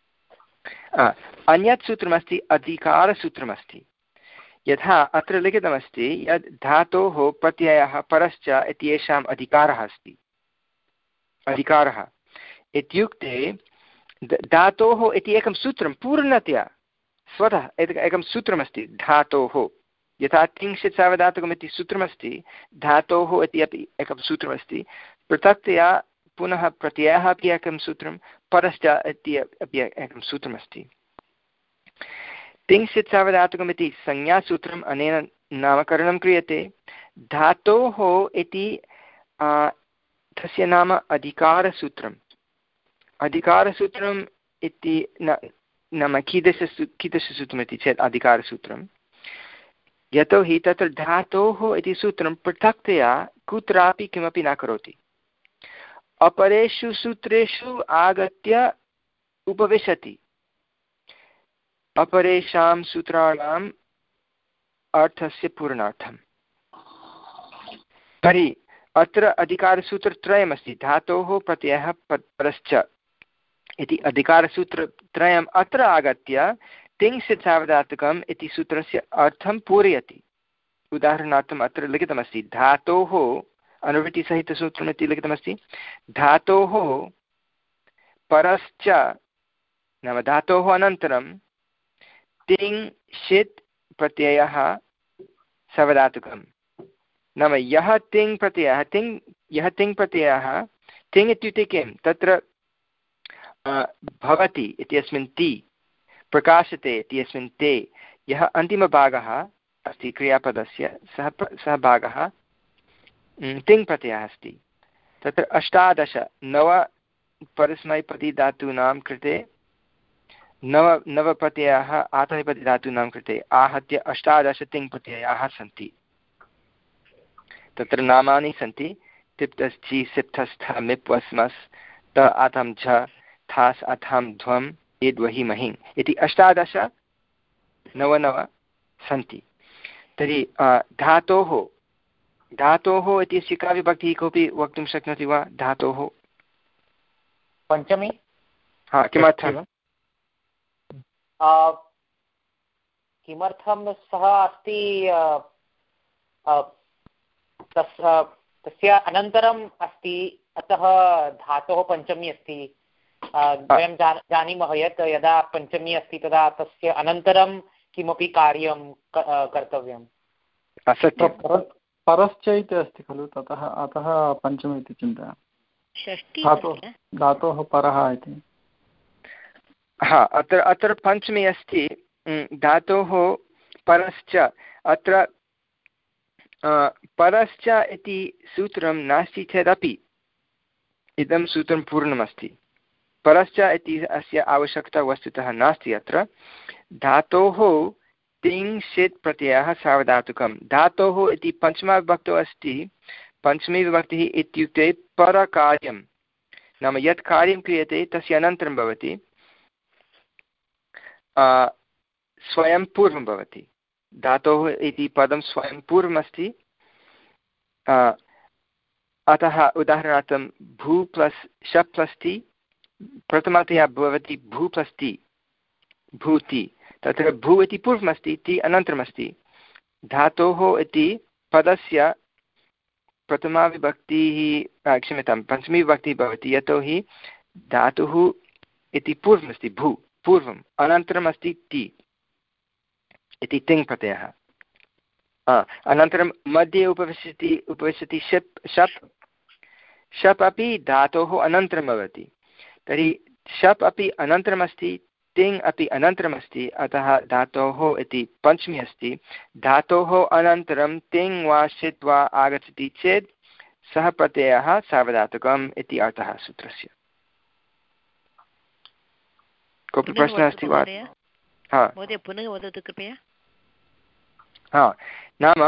अन्यत् सूत्रमस्ति अधिकारसूत्रमस्ति। यथा अत्र लिखितमस्ति यद् धातोः प्रत्ययः परश्च इत्येषाम् अधिकारः अस्ति। अधिकारः इत्युक्ते धातोः इति एकं सूत्रं पूर्णतया स्वतः एकं सूत्रमस्ति धातोः। यथा तिङ्क्षित् सार्वधातुकम् इति सूत्रमस्ति, धातोः इति अपि एकं सूत्रमस्ति। पृथक्तया पुनः प्रत्ययः अपि एकं सूत्रं, परश्च इति अपि एकं सूत्रमस्ति। तिङ्क्षित् सार्वधातुकम् इति संज्ञासूत्रम्, अनेन नामकरणं क्रियते। धातोः इति तस्य नाम अधिकारसूत्रम्। अधिकारसूत्रम् इति नाम कीदृशसूत्रम् इति चेत् अधिकारसूत्रं, यतोहि तत्र धातोः इति सूत्रं पृथक्तया कुत्रापि किमपि न करोति, अपरेषु सूत्रेषु आगत्य उपविशति। अपरेषां सूत्राणाम् अर्थस्य पूर्णार्थम्। तर्हि अत्र अधिकारसूत्रत्रयमस्ति, धातोः प्रत्ययः परश्च इति अधिकारसूत्रत्रयम् अत्र आगत्य तिङ्क्षित् सार्वधातुकम् इति सूत्रस्य अर्थं पूरयति। उदाहरणार्थम् अत्र लिखितमस्ति धातोः अनुवृत्तिसहितसूत्रम् इति लिखितमस्ति, धातोः परश्च नाम धातोः अनन्तरं तिङ् षित् प्रत्ययः सार्वधातुकं नाम यः तिङ् प्रत्ययः तिङ् इत्युक्ते किं तत्र भवति इत्यस्मिन् ति प्रकाशते इत्यस्मिन् ते यः अन्तिमभागः अस्ति क्रियापदस्य सः भागः तिङ् प्रत्ययः अस्ति। तत्र 18 नव परस्मैपदिधातूनां कृते नव प्रत्ययाः आत्मनेपदिधातूनां कृते आहत्य 18 तिङ् प्रत्ययाः सन्ति। तत्र नामानि सन्ति तिप्तस्थि सिप्तस्थ मिप् वस्मस् त आथं झ थास् अथं ध्वम् एद् वहि महिङ् इति 18 नव सन्ति। तर्हि धातोः इत्यस्य का विभक्तिः कोऽपि वक्तुं शक्नोति वा? धातोः पञ्चमी। हा किमर्थं? किमर्थं सः अस्ति तस्य अनन्तरम् अस्ति अतः धातोः पञ्चमी अस्ति। वयं जानीमः यत् यदा पञ्चमी अस्ति तदा तस्य अनन्तरं किमपि कार्यं कर्तव्यम्। परश्च इति अस्ति खलु ततः अतः पञ्चमी इति चिन्तयामि। धातोः परः इति। हा अत्र पञ्चमी अस्ति धातोः परश्च। अत्र परश्च इति सूत्रं नास्ति चेदपि इदं सूत्रं पूर्णमस्ति। परश्च इति अस्य आवश्यकता वस्तुतः नास्ति। अत्र धातोः तिङ् षित् प्रत्ययः सार्वधातुकं। धातोः इति पञ्चमविभक्तौ अस्ति। पञ्चमी विभक्तिः इत्युक्ते परकार्यं नाम यत् कार्यं क्रियते तस्य अनन्तरं भवति स्वयं पूर्वं भवति। धातोः इति पदं स्वयं पूर्वमस्ति। अतः उदाहरणार्थं भू प्लस् शप् प्लस् ति प्रथमतया भवति भू प्लस् ति भूति। तत्र भू इति पूर्वमस्ति ति अनन्तरमस्ति। धातोः इति पदस्य प्रथमाविभक्तिः क्षम्यतां पञ्चमी विभक्तिः भवति यतोहि धातुः इति पूर्वमस्ति भू पूर्वम् अनन्तरम् अस्ति ति इति तिङ् प्रत्ययः। अनन्तरं मध्ये उपविशति शप् अपि धातोः अनन्तरं भवति। तर्हि शप् अपि अनन्तरमस्ति तिङ् अपि अनन्तरमस्ति। अतः धातोः इति पञ्चमी अस्ति। धातोः अनन्तरं तिङ् वा षित् वा आगच्छति चेत् सः प्रत्ययः सार्वधातुकम् इति अर्थः सूत्रस्य। कोऽपि प्रश्नः अस्ति वा? हा पुनः वदतु कृपया। हा नाम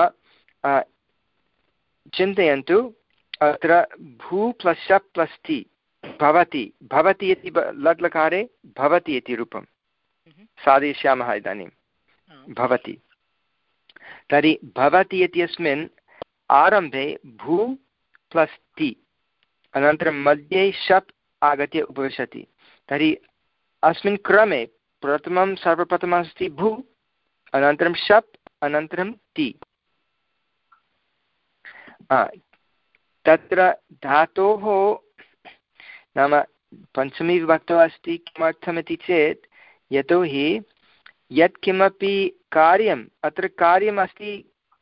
चिन्तयन्तु अत्र भू प्लस् शप् प्लस् ति भवति इति लट्लकारे भवति इति रूपं साधयिष्यामः इदानीं भवति। तर्हि भवति इत्यस्मिन् आरम्भे भू प्लस् ति अनन्तरं मध्ये शप् आगत्य उपविशति। तर्हि अस्मिन् क्रमे सर्वप्रथमम् अस्ति भू अनन्तरं शप् अनन्तरं ति। तत्र धातोः नाम पञ्चमी विभक्तौ अस्ति। किमर्थमिति चेत् यतोहि यत्किमपि कार्यम् अत्र कार्यमस्ति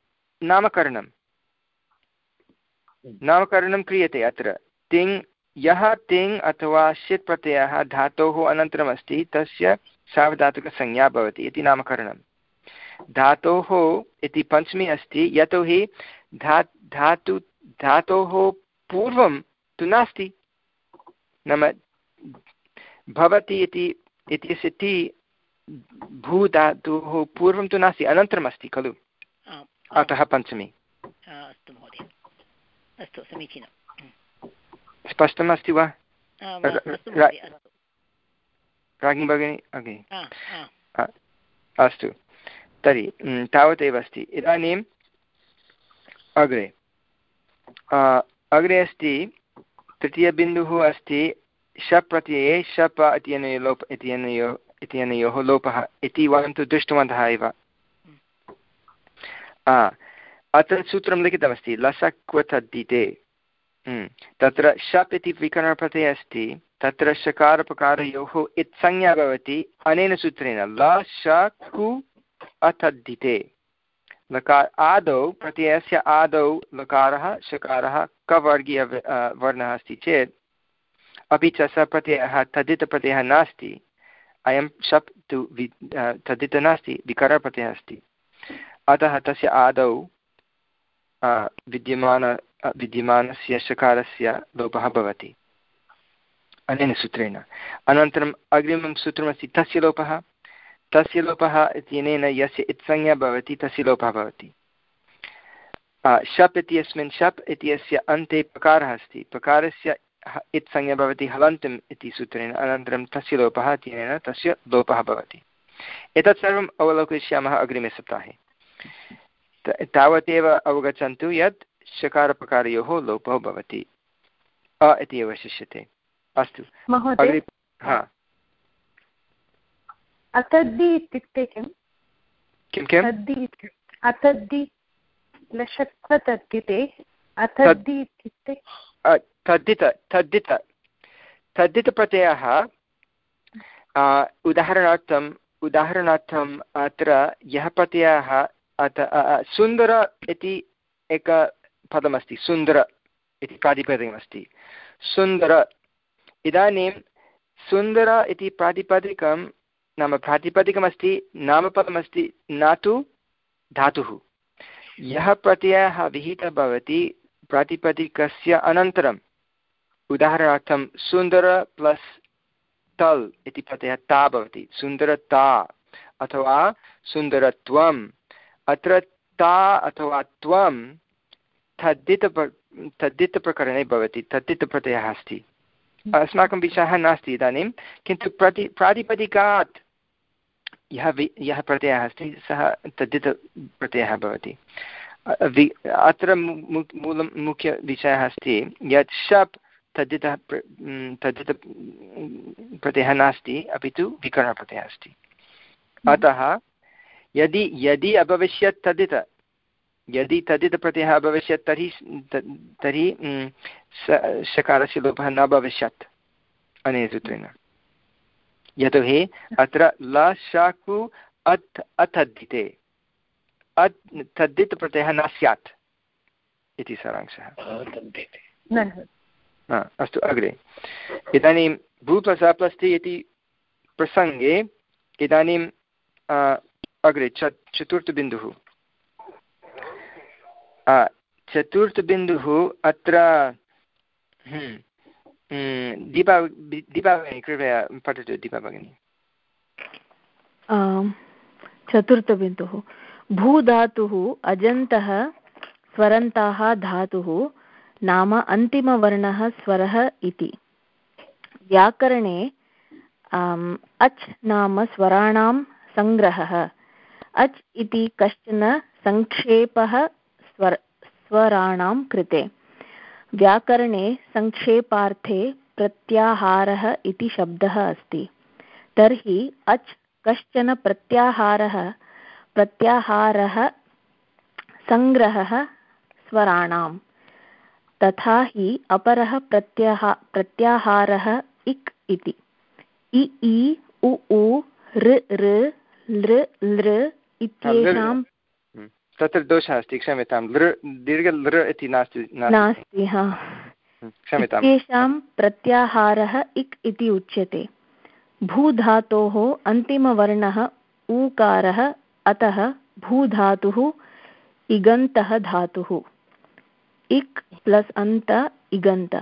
नामकरणं क्रियते। अत्र यः तिङ् अथवा षित् प्रत्ययः धातोः अनन्तरमस्ति तस्य सार्वधातुकसंज्ञा भवति इति नामकरणं। धातोः इति पञ्चमी अस्ति यतोहि धातोः पूर्वं तु नास्ति नाम भवति इत्यस्य ति भूधातुः पूर्वं तु नास्ति अनन्तरमस्ति खलु अतः पञ्चमी। अस्तु महोदय अस्तु समीचीनं। स्पष्टमस्ति वा राज्ञी भगिनी? अस्तु तर्हि तावदेव अस्ति। इदानीम् अग्रे अस्ति तृतीयबिन्दुः अस्ति शप् प्रत्यये शप् इत्यनयोः लोपः इति वयं तु दृष्टवन्तः एव। अत्र सूत्रं लिखितमस्ति लसक्वतद्धिते। तत्र शप् इति विकरणप्रत्ययः अस्ति तत्र शकारपकारयोः इत्संज्ञा भवति अनेन सूत्रेण ल श कु अथद्धिते। लकार आदौ प्रत्ययस्य आदौ लकारः शकारः कवर्गीय वर्णः अस्ति चेत् अपि च स प्रत्ययः तद्धितप्रत्ययः नास्ति, अयं शप् तु तद्धित नास्ति, विकरप्रत्ययः अस्ति, अतः तस्य आदौ विद्यमानस्य शकारस्य लोपः भवति अनेन सूत्रेण। अनन्तरम् अग्रिमं सूत्रमस्ति तस्य लोपः। तस्य लोपः इत्यनेन यस्य इत्संज्ञा भवति तस्य लोपः भवति। शप् इत्यस्मिन् शप् इत्यस्य अन्ते पकारः अस्ति, पकारस्य इत्संज्ञा भवति हलन्तम् इति सूत्रेण, अनन्तरं तस्य लोपः इत्यनेन तस्य लोपः भवति। एतत् सर्वम् अवलोकयिष्यामः अग्रिमे सप्ताहे। तावदेव अवगच्छन्तु यत् शकारपकारयोः लोपः भवति, अ इति अवशिष्यते। अस्तु महोदय, अतद्दि इत्युक्ते किम्? किं किम्? अतद्दि लषत्वतद्धिते, अतद्दि इत्युक्ते तद्धितप्रत्ययः। उदाहरणार्थम् अत्र यः प्रत्ययः सुन्दर इति एक पदमस्ति, सुन्दर इति प्रातिपदिकमस्ति, सुन्दर। इदानीं सुन्दर इति प्रातिपदिकं नाम प्रातिपदिकमस्ति, नामपदमस्ति, न तु धातुः। यः प्रत्ययः विहितः भवति प्रातिपदिकस्य अनन्तरम्, उदाहरणार्थं सुन्दर प्लस् तल् इति प्रत्ययः ता भवति, सुन्दरता अथवा सुन्दरत्वम्। अत्र ता अथवा त्वं तद्धितप्रकरणे भवति, तद्धितप्रत्ययः अस्ति। अस्माकं विषयः नास्ति इदानीं, किन्तु प्रातिपदिकात् यः प्रत्ययः अस्ति सः तद्धितप्रत्ययः भवति। अत्र मुख्यविषयः अस्ति यत् शप् तद्धितप्रत्ययः नास्ति, अपि तु विकरणप्रत्ययः अस्ति। अतः यदि अभविष्यत् तद्धित, यदि तद्धितप्रत्ययः अभविष्यत् तर्हि शकारस्य लोपः न भविष्यत् अनेन सूत्रेण, यतोहि अत्र ल श कु अथद्धिते, तद्धितप्रत्ययः न स्यात् इति सारांशः। अस्तु अग्रे। इदानीं भू प्लस् अ प्लस् ति इति प्रसङ्गे इदानीं अग्रे चतुर्थबिन्दुः। चतुर्थबिन्दुः अत्र दीपा भगिनी कृपया पठतु। दीपा भगिनी। चतुर्थबिन्दुः भूधातुः अजन्तः स्वरन्ताः धातुः नाम अन्तिमवर्णः स्वरः इति। व्याकरणे अच् नाम स्वराणां सङ्ग्रहः। अच् इति कश्चन संक्षेपः स्वराणां कृते। व्याकरणे संक्षेपार्थे प्रत्याहारः इति शब्दः अस्ति। तर्हि अच् कश्चन प्रत्याहारः सङ्ग्रहः स्वराणां। तथा हि अपरः प्रत्याहारः इक् इति। इ इ उ उ ऋ ऋ लृ लृ इत्येषां तत्र दोषः अस्ति, क्षम्यतां। दीर्घ लृ इति नास्ति। क्षम्यताम्। इत्येषां प्रत्याहारः इक् इति उच्यते। भूधातोः अन्तिमवर्णः ऊकारः, अतः भूधातुः इगन्तः धातुः। इक् प्लस् अन्त इगन्तः।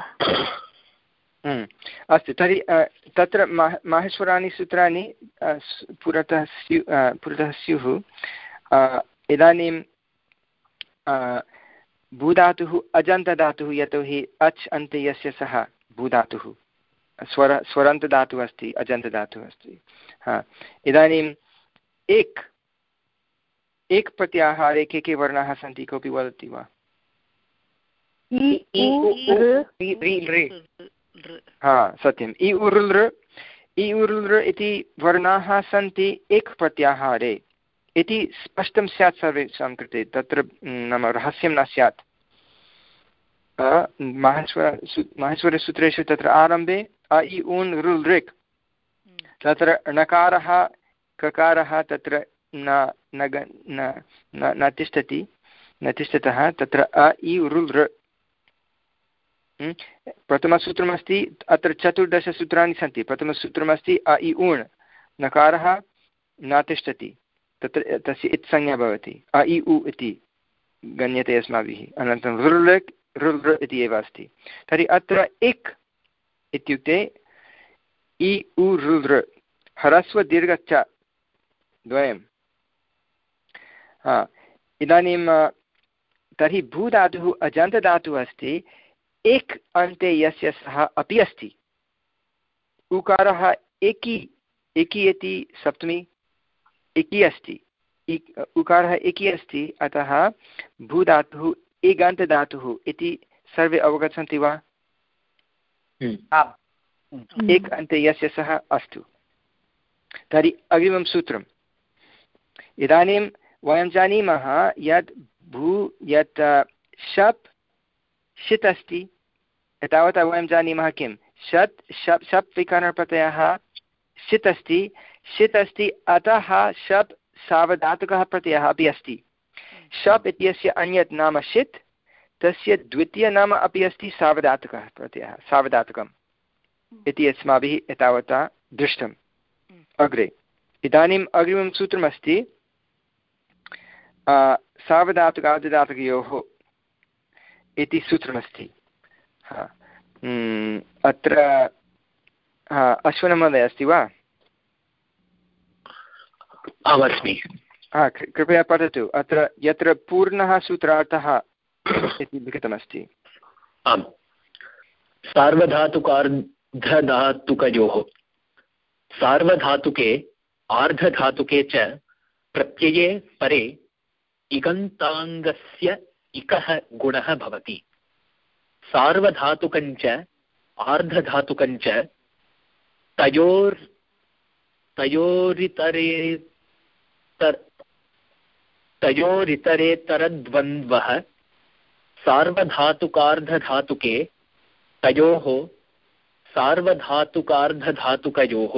अस्तु, तर्हि तत्र माहेश्वराणि सूत्राणि पुरतः स्युः। इदानीं भूधातुः अजन्तधातुः, यतोहि अच् अन्ते यस्य सः भूधातुः, स्वरन्तधातुः अस्ति, अजन्तधातुः अस्ति। इदानीम् एक् प्रत्याहारे के वर्णाः सन्ति, कोऽपि वदति वा? सत्यम्। इ उर्लृ इति वर्णाः सन्ति एक् प्रत्याहारे इति स्पष्टं स्यात् सर्वेषां कृते। तत्र नाम रहस्यं न स्यात्। माहेश्वरसूत्रेषु तत्र आरम्भे अ इ ऊन् ऋल् ऋक् तत्र णकारः ककारः तत्र न तिष्ठति न तिष्ठतः तत्र अ इ ऋल् ऋ प्रथमसूत्रमस्ति अत्र 14 सूत्राणि सन्ति प्रथमसूत्रमस्ति अ इ ऊण् नकारः न तिष्ठति तत्र तस्य इत्संज्ञा भवति अ इ उ इति गण्यते अस्माभिः अनन्तरं ऋल् ऋल् ऋ इति एव अस्ति तर्हि अत्र इक् इत्युक्ते इ उ ऋल् ऋ ह्रस्वदीर्घच्च द्वयम् इदानीं तर्हि भूधातुः अजन्तधातुः अस्ति एक् अन्ते यस्य सः अपि अस्ति उकारः एकी एकी इति सप्तमी एकी अस्ति उकारः एकी अस्ति अतः भूधातुः एगान्तधातुः इति सर्वे अवगताः सन्ति वा एक् अन्ते यस्य सः अस्तु तर्हि अग्रिमं सूत्रम् इदानीं वयं जानीमः यत् शप् षित् अस्ति एतावता वयं जानीमः किं शप् विकरणप्रत्ययः षित् अस्ति अतः शप् सावधातुकः प्रत्ययः अपि अस्ति शप् इत्यस्य अन्यत् नाम षित् तस्य द्वितीयनाम अपि अस्ति सावधातुकः प्रत्ययः सावधातुकम् इति अस्माभिः एतावता दृष्टम् अग्रे इदानीम् अग्रिमं सूत्रमस्ति सावधातुकादिधातुकयोः इति सूत्रमस्ति अत्र अश्वनमहोदय अस्ति वा आमस्मि कृपया पठतु अत्र यत्र पूर्णः सूत्रार्थः इति लिखितमस्ति आम् सार्वधातुकार्धधातुकयोः सार्वधातुके आर्धधातुके च प्रत्यये परे इगन्ताङ्गस्य इकः गुणः भवति सार्वधातुकञ्च आर्धधातुकञ्च तयोरितरेतरद्वन्द्वः सार्वधातुकार्धधातुके तयोः सार्वधातुकार्धधातुकयोः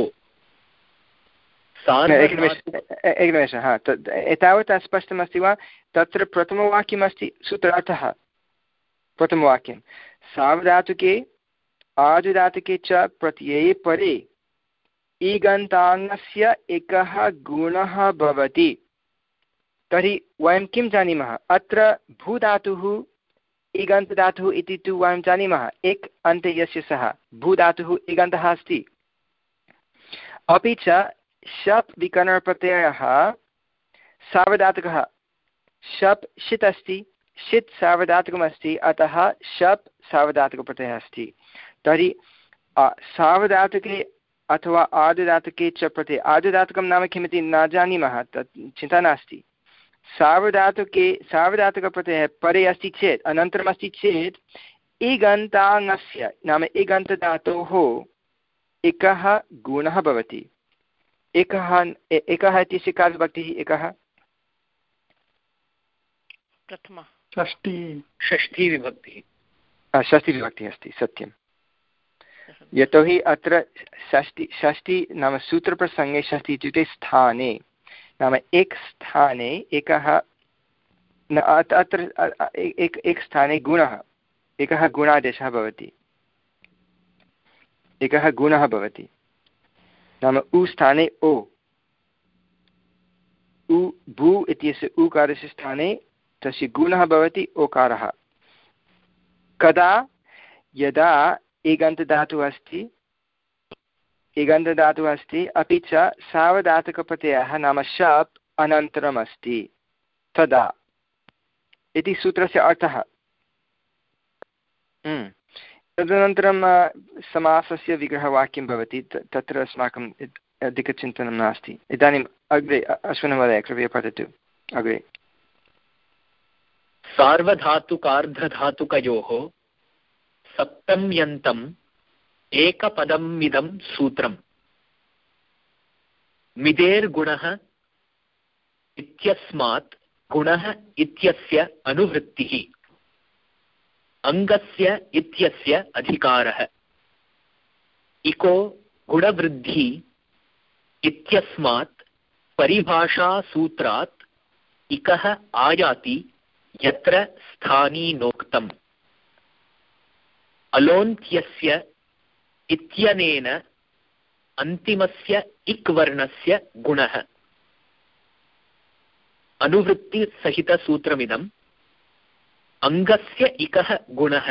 एकनिमेषः एतावत् स्पष्टमस्ति वा तत्र प्रथमवाक्यमस्ति सूत्रार्थः प्रथमवाक्यं सावधातुके आर्धधातुके च प्रत्यये परे इगन्ताङ्गस्य एकः गुणः भवति तर्हि वयं किं जानीमः अत्र भूधातुः इगन्तधातुः इति तु वयं जानीमः एक् अन्ते यस्य सः भूधातुः इगन्तः अस्ति अपि च शप् विकरणप्रत्ययः सावधातुकः शप् षित् अस्ति षित् सावधातुकमस्ति अतः शप् सावधातुकप्रत्ययः अस्ति तर्हि सावधातुके अथवा आर्धधातुके च प्रत्यये आर्धधातुकं नाम किमिति न जानीमः तत् चिन्ता नास्ति सावधातुके सावधातुकप्रत्ययः परे अस्ति चेत् अनन्तरम् अस्ति चेत् इगन्ताङ्गस्य नाम इगन्तधातोः एकः गुणः भवति एकः इत्यस्य का विभक्तिः एकः षष्ठीविभक्तिः अस्ति सत्यं यतोहि अत्र षष्ठी नाम सूत्रप्रसङ्गे षष्ठी इत्युक्ते स्थाने नाम एक स्थाने एकः अत्र एक स्थाने गुणः एकः गुणादेशः भवति एकः गुणः भवति नाम उ स्थाने ओ उ भू इत्यस्य उकारस्य स्थाने तस्य गुणः भवति ओकारः कदा यदा इगन्तधातुः अस्ति अपि च सावधातुकप्रत्ययः नाम शप् अनन्तरम् अस्ति तदा इति सूत्रस्य अर्थः तदनन्तरं समासस्य विग्रहवाक्यं भवति तत्र अस्माकम् अधिकचिन्तनं नास्ति इदानीम् अग्रे अश्विनमहोदय कृपया पठतु अग्रे सार्वधातुकार्धधातुकयोः सप्तम्यन्तम् एकपदमिदं सूत्रम् मिदेर्गुणः इत्यस्मात् गुणः इत्यस्य अनुवृत्तिः अङ्गस्य इत्यस्य अधिकारः इको गुणवृद्धि इत्यस्मात् परिभाषासूत्रात् इकः आयाति यत्र स्थानीनोक्तम् अलोन्त्यस्य इत्यनेन अन्तिमस्य इक् वर्णस्य गुणः अनुवृत्तिसहितसूत्रमिदम् अङ्गस्य इकः गुणः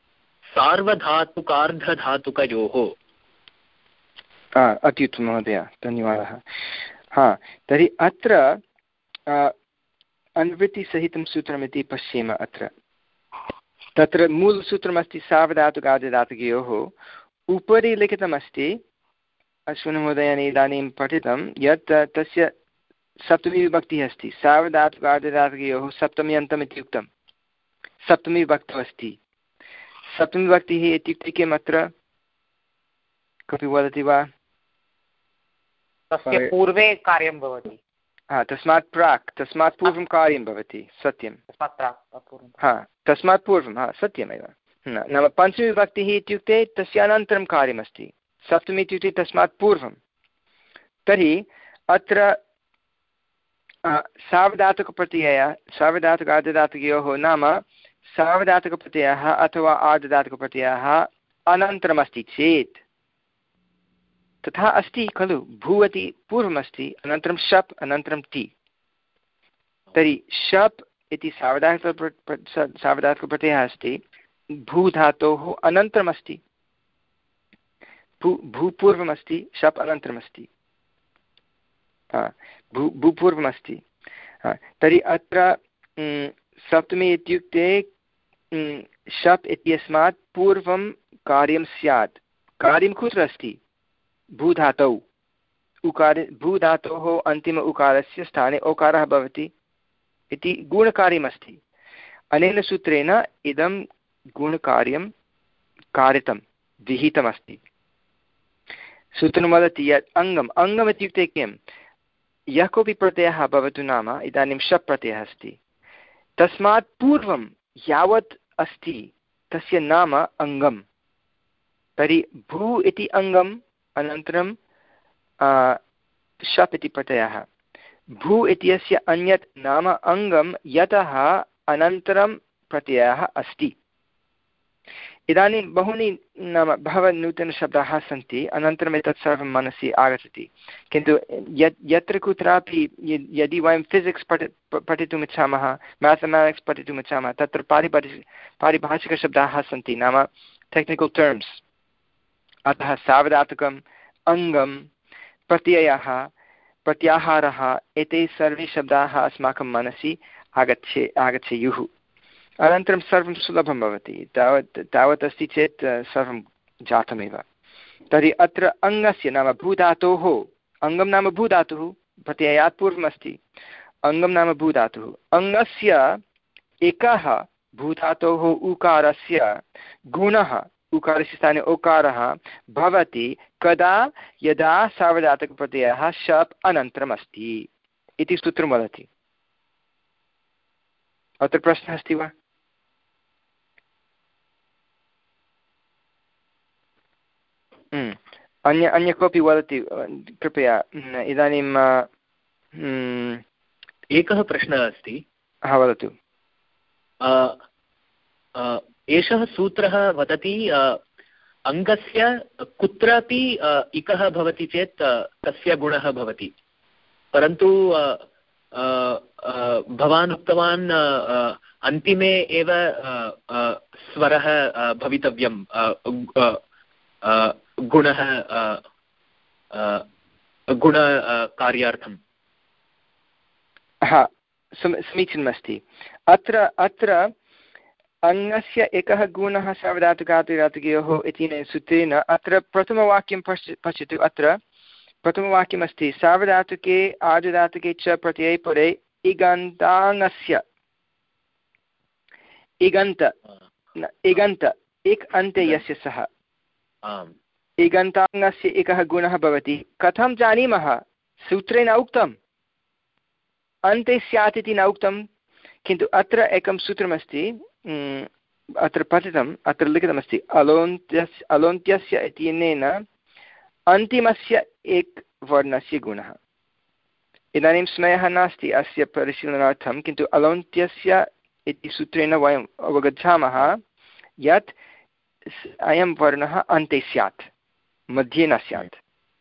सार्वधातुकार्धधातुकयोः। अत्युत्तमं महोदय, धन्यवादः। तर्हि अत्र अनुवृत्तिसहितं सूत्रमिति पश्येम। अत्र तत्र मूलसूत्रमस्ति सार्वधातुकार्धधातुकयोः। उपरि लिखितमस्ति, अश्विनमहोदयेन इदानीं पठितं, यत् तस्य सप्तमी विभक्तिः अस्ति। सार्वधातुकार्धधातुकयोः सप्तमी अन्तम् इत्युक्तं, सप्तमी विभक्तौ अस्ति। सप्तमी विभक्तिः इत्युक्ते किम्? अत्र कोऽपि वदति वा? तस्य पूर्वे कार्यं भवति। तस्मात् प्राक्, तस्मात् पूर्वं कार्यं भवति। सत्यं, तस्मात् पूर्वं, सत्यमेव। नाम पञ्चमी विभक्तिः इत्युक्ते तस्य अनन्तरं कार्यमस्ति। सप्तमी इत्युक्ते तस्मात् पूर्वं। तर्हि अत्र सार्वधातुकप्रत्ययः सार्वधातुकार्धधातुकयोः नाम सार्वधातुकप्रत्ययः अथवा आर्धधातुकप्रत्ययः अनन्तरमस्ति चेत्, तथा अस्ति खलु, भूवति पूर्वमस्ति, अनन्तरं शप्, अनन्तरं ति। तर्हि शप् इति सार्वधातुकप्रत्ययः अस्ति, भूधातोः अनन्तरमस्ति, भूपूर्वमस्ति, शप् अनन्तरमस्ति, भूपूर्वमस्ति। तर्हि अत्र सप्तमी इत्युक्ते शप् इत्यस्मात् पूर्वं कार्यं स्यात्। कार्यं कुत्र अस्ति? भूधातौ। भूधातोः अन्तिम उकारस्य स्थाने ओकारः भवति इति गुणकार्यमस्ति। अनेन सूत्रेण इदं गुणकार्यं कारितं, विहितमस्ति। सूत्रं वदति यत् अङ्गम् इत्युक्ते किं? यः कोऽपि प्रत्ययः भवतु, नाम इदानीं शप् प्रत्ययः अस्ति, तस्मात् पूर्वं यावत् अस्ति तस्य नाम अङ्गम्। तर्हि भू इति अङ्गम्, अनन्तरं शप् इति प्रत्ययः। भू इत्यस्य अन्यत् नाम अङ्गं, यतः अनन्तरं प्रत्ययः अस्ति। इदानीं बहवः नूतनशब्दाः सन्ति, अनन्तरम् एतत् सर्वं मनसि आगच्छति। किन्तु यत्र कुत्रापि यदि वयं फिसिक्स् पठितुम् इच्छामः, मैथमेटिक्स् पठितुम् इच्छामः, तत्र पारिभाषिकशब्दाः सन्ति, नाम टेक्निकल् टर्म्स्। अतः सार्वधातुकम्, अङ्गं, प्रत्ययः, प्रत्याहारः, एते सर्वे शब्दाः अस्माकं मनसि आगच्छेयुः। अनन्तरं सर्वं सुलभं भवति। तावत् अस्ति चेत् सर्वं जातमेव। तर्हि अत्र अङ्गस्य नाम भूधातोः, अङ्गं नाम भूधातुः, प्रत्ययात् पूर्वमस्ति, अङ्गं नाम भूधातुः। अङ्गस्य एकः भूधातोः उकारस्य गुणः, उकारस्य स्थाने ओकारः भवति कदा? यदा सार्वधातुकप्रत्ययः शप् अनन्तरम् अस्ति इति सूत्रं वदति। अत्र प्रश्नः अस्ति वा? अन्य कोऽपि वदति कृपया? इदानीं एकः प्रश्नः अस्ति। वदतु। एषः सूत्रः वदति अङ्गस्य कुत्रापि इकः भवति चेत् तस्य गुणः भवति, परन्तु भवान् उक्तवान् अन्तिमे एव स्वरः भवितव्यं गुणकार्यार्थम्। समीचीनमस्ति। अत्र अङ्गस्य एकः गुणः सार्वधातुकार्धधातुकयोः इति सूत्रेण अत्र प्रथमवाक्यं पश्यतु। अत्र प्रथमवाक्यमस्ति सार्वधातुके आर्धधातुके च प्रत्यये परे इगन्ताङ्गस्य, इगन्त इक् अन्ते यस्य सः, इगन्ताङ्गस्य एकः गुणः भवति। कथं जानीमः? सूत्रेण उक्तम्, अन्ते स्यात् इति न उक्तं। किन्तु अत्र एकं सूत्रमस्ति, अत्र पठितम्, अत्र लिखितमस्ति अलोन्त्यस्य इत्यनेन अन्तिमस्य एक वर्णस्य गुणः। इदानीं स्मयः नास्ति अस्य परिशीलनार्थं, किन्तु अलौन्त्यस्य इति सूत्रेण वयम् अवगच्छामः यत् अयं वर्णः अन्ते स्यात्, मध्ये न स्यात्।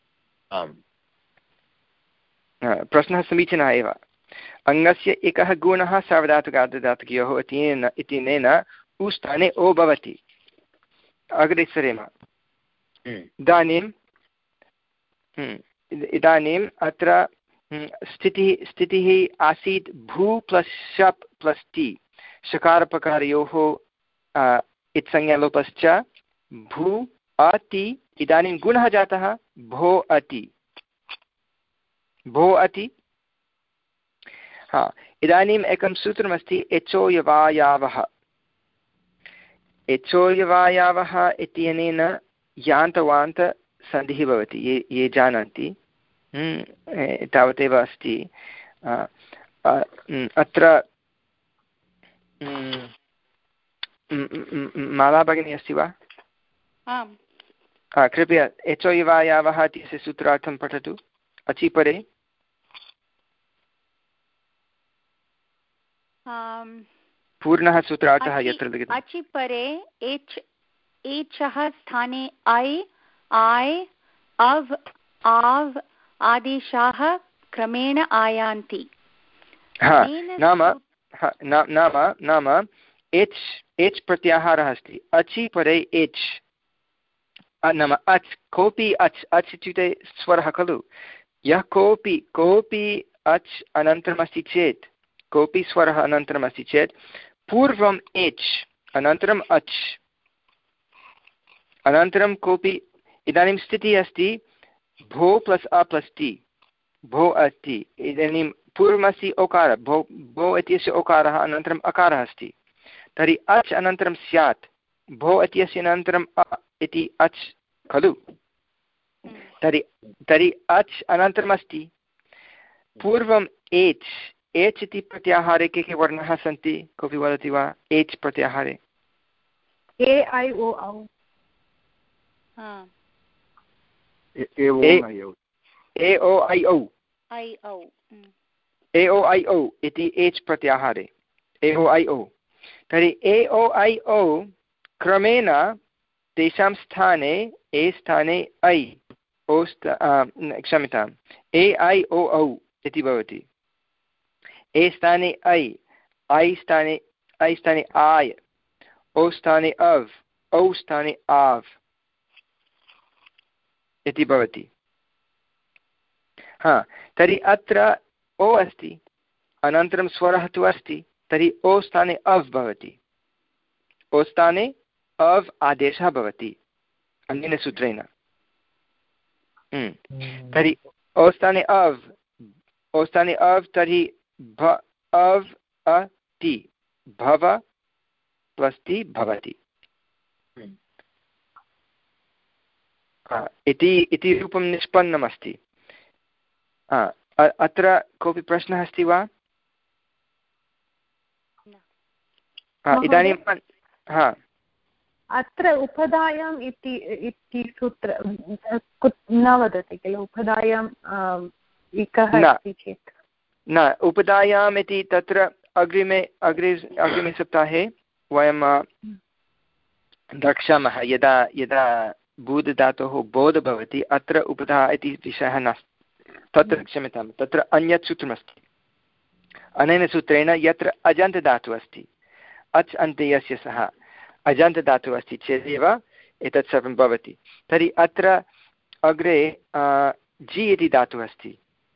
प्रश्नः समीचीनः एव। अङ्गस्य एकः गुणः सार्वधातुकार्धधातुकयोः इत्यनेन उ स्थाने ओ भवति। अग्रे सरेम। इदानीम् अत्र स्थितिः आसीत् भू प्लस् शप् प्लस् ति, शकारपकारयोः इत्संज्ञालोपश्च भू अति। इदानीं गुणः जातः भो अति, भो अति। इदानीम् एकं सूत्रमस्ति एचोयवायावः। एचोयवायावः इत्यनेन यान्तवान्तसन्धिः भवति, ये जानन्ति तावदेव अस्ति। अत्र माला भगिनी अस्ति वा? कृपया एचोयवायावः इत्यस्य सूत्रार्थं पठतु। अचिपरे पूर्णः सूत्रार्थः यत्र लिखितः। अचिपरे एचः स्थाने ऐ आय् अव् आव् आदेशाः क्रमेण आयान्ति। नाम एच् प्रत्याहारः अस्ति। अचि परे एच् नाम अच्, कोऽपि अच् इत्युक्ते स्वरः खलु। यः कोऽपि अच् अनन्तरमस्ति चेत्, कोऽपि स्वरः अनन्तरमस्ति चेत् पूर्वम् एच् अनन्तरम् अच् अनन्तरं कोऽपि। इदानीं स्थितिः अस्ति भो प्लस् अ प्लस् ति, भो अस्ति। इदानीं पूर्वमस्ति ओकारः, भो इत्यस्य ओकारः अनन्तरम् अकारः अस्ति। तर्हि अच् अनन्तरं स्यात्, भो इत्यस्य अनन्तरम् अ इति अच् खलु। तर्हि अच् अनन्तरमस्ति, पूर्वम् एच्। एच् इति प्रत्याहारे के वर्णाः सन्ति, कोऽपि वदति वा? एच् प्रत्याहारे ए ऐ ओ औ। ए ओ ऐ औ इति एच् प्रत्याहारे, ए ओ ऐ औ। तर्हि ए ओ ऐ औ क्रमेण तेषां स्थाने ए स्थाने ऐ ओ क्षम्यताम्, ए ऐ ओ औ इति भवति। ए स्थाने ऐ स्थाने आय्, ओ स्थाने अव्, औ स्थाने आव् इति भवति। तर्हि अत्र ओ अस्ति, अनन्तरं स्वरः तु अस्ति, तर्हि ओ स्थाने अव् भवति। ओ स्थाने अव् आदेशः भवति अन्येन सूत्रेण। तर्हि ओ स्थाने अव्, तर्हि अव् अति, भव प्लस् ति भवति इति रूपं निष्पन्नमस्ति। अत्र कोऽपि प्रश्नः अस्ति वा? इदानीं अत्र उपधायाम् इति सूत्र न वदति किल, उपधायाम् इकः अस्ति चेत् न। उपधायाम् इति तत्र अग्रिमे सप्ताहे वयं द्रक्ष्यामः। यदा बोधधातोः बोध भवति, अत्र उपधा इति विषयः नास्ति। तत्र क्षम्यतां, तत्र अन्यत् सूत्रमस्ति। अनेन सूत्रेण यत्र अजन्तधातुः अस्ति, अच् अन्ते यस्य सः अजन्तधातुः अस्ति चेदेव एतत् सर्वं भवति। तर्हि अत्र अग्रे जि इति धातुः अस्ति।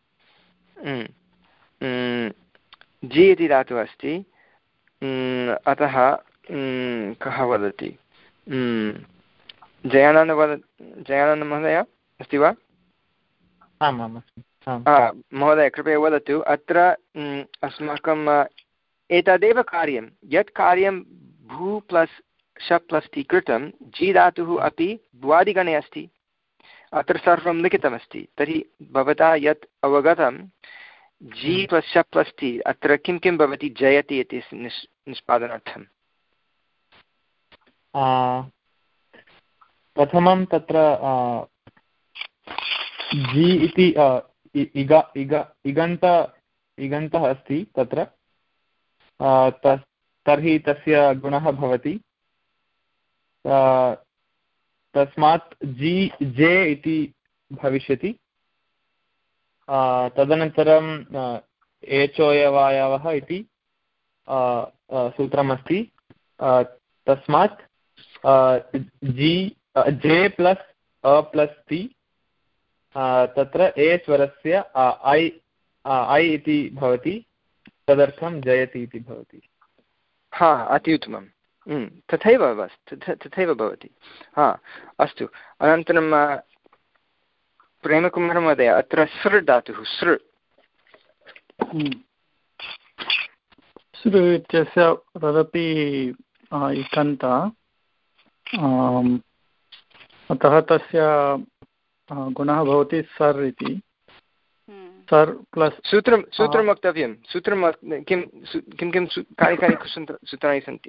जि इति धातुः अस्ति। अतः कः वदति? जयानन्द महोदय अस्ति वा? महोदय कृपया वदतु। अत्र अस्माकं एतदेव कार्यं, यत् कार्यं भू प्लस् शप् प्लस् ति कृतं, जि धातुः अपि भ्वादिगणे अस्ति। अत्र सर्वं लिखितमस्ति। तर्हि भवता यत् अवगतं, जि प्लस् शप् प्लस् ति अत्र किं किं भवति जयति इति निष्पादनार्थं? प्रथमं तत्र जि इति इगन्तः अस्ति तत्र, तर्हि तस्य गुणः भवति, तस्मात् जि जे इति भविष्यति। तदनन्तरं एचोयवायवः इति सूत्रमस्ति, तस्मात् जि जे प्लस् अ प्लस् ति तत्र ए स्वरस्य ऐ इति भवति, तदर्थं जयति इति भवति। हा, अति उत्तमं, तथैव भवति। हा, अस्तु। अनन्तरं प्रेमकुमारमहोदय, अत्र सृ धातुः, सृ इत्यस्य तदपि इकन्त, अतः तस्य गुणः भवति सर् इति। सर् प्लस् सूत्रं वक्तव्यं, सूत्रं किं कानि कानि सूत्राणि सन्ति?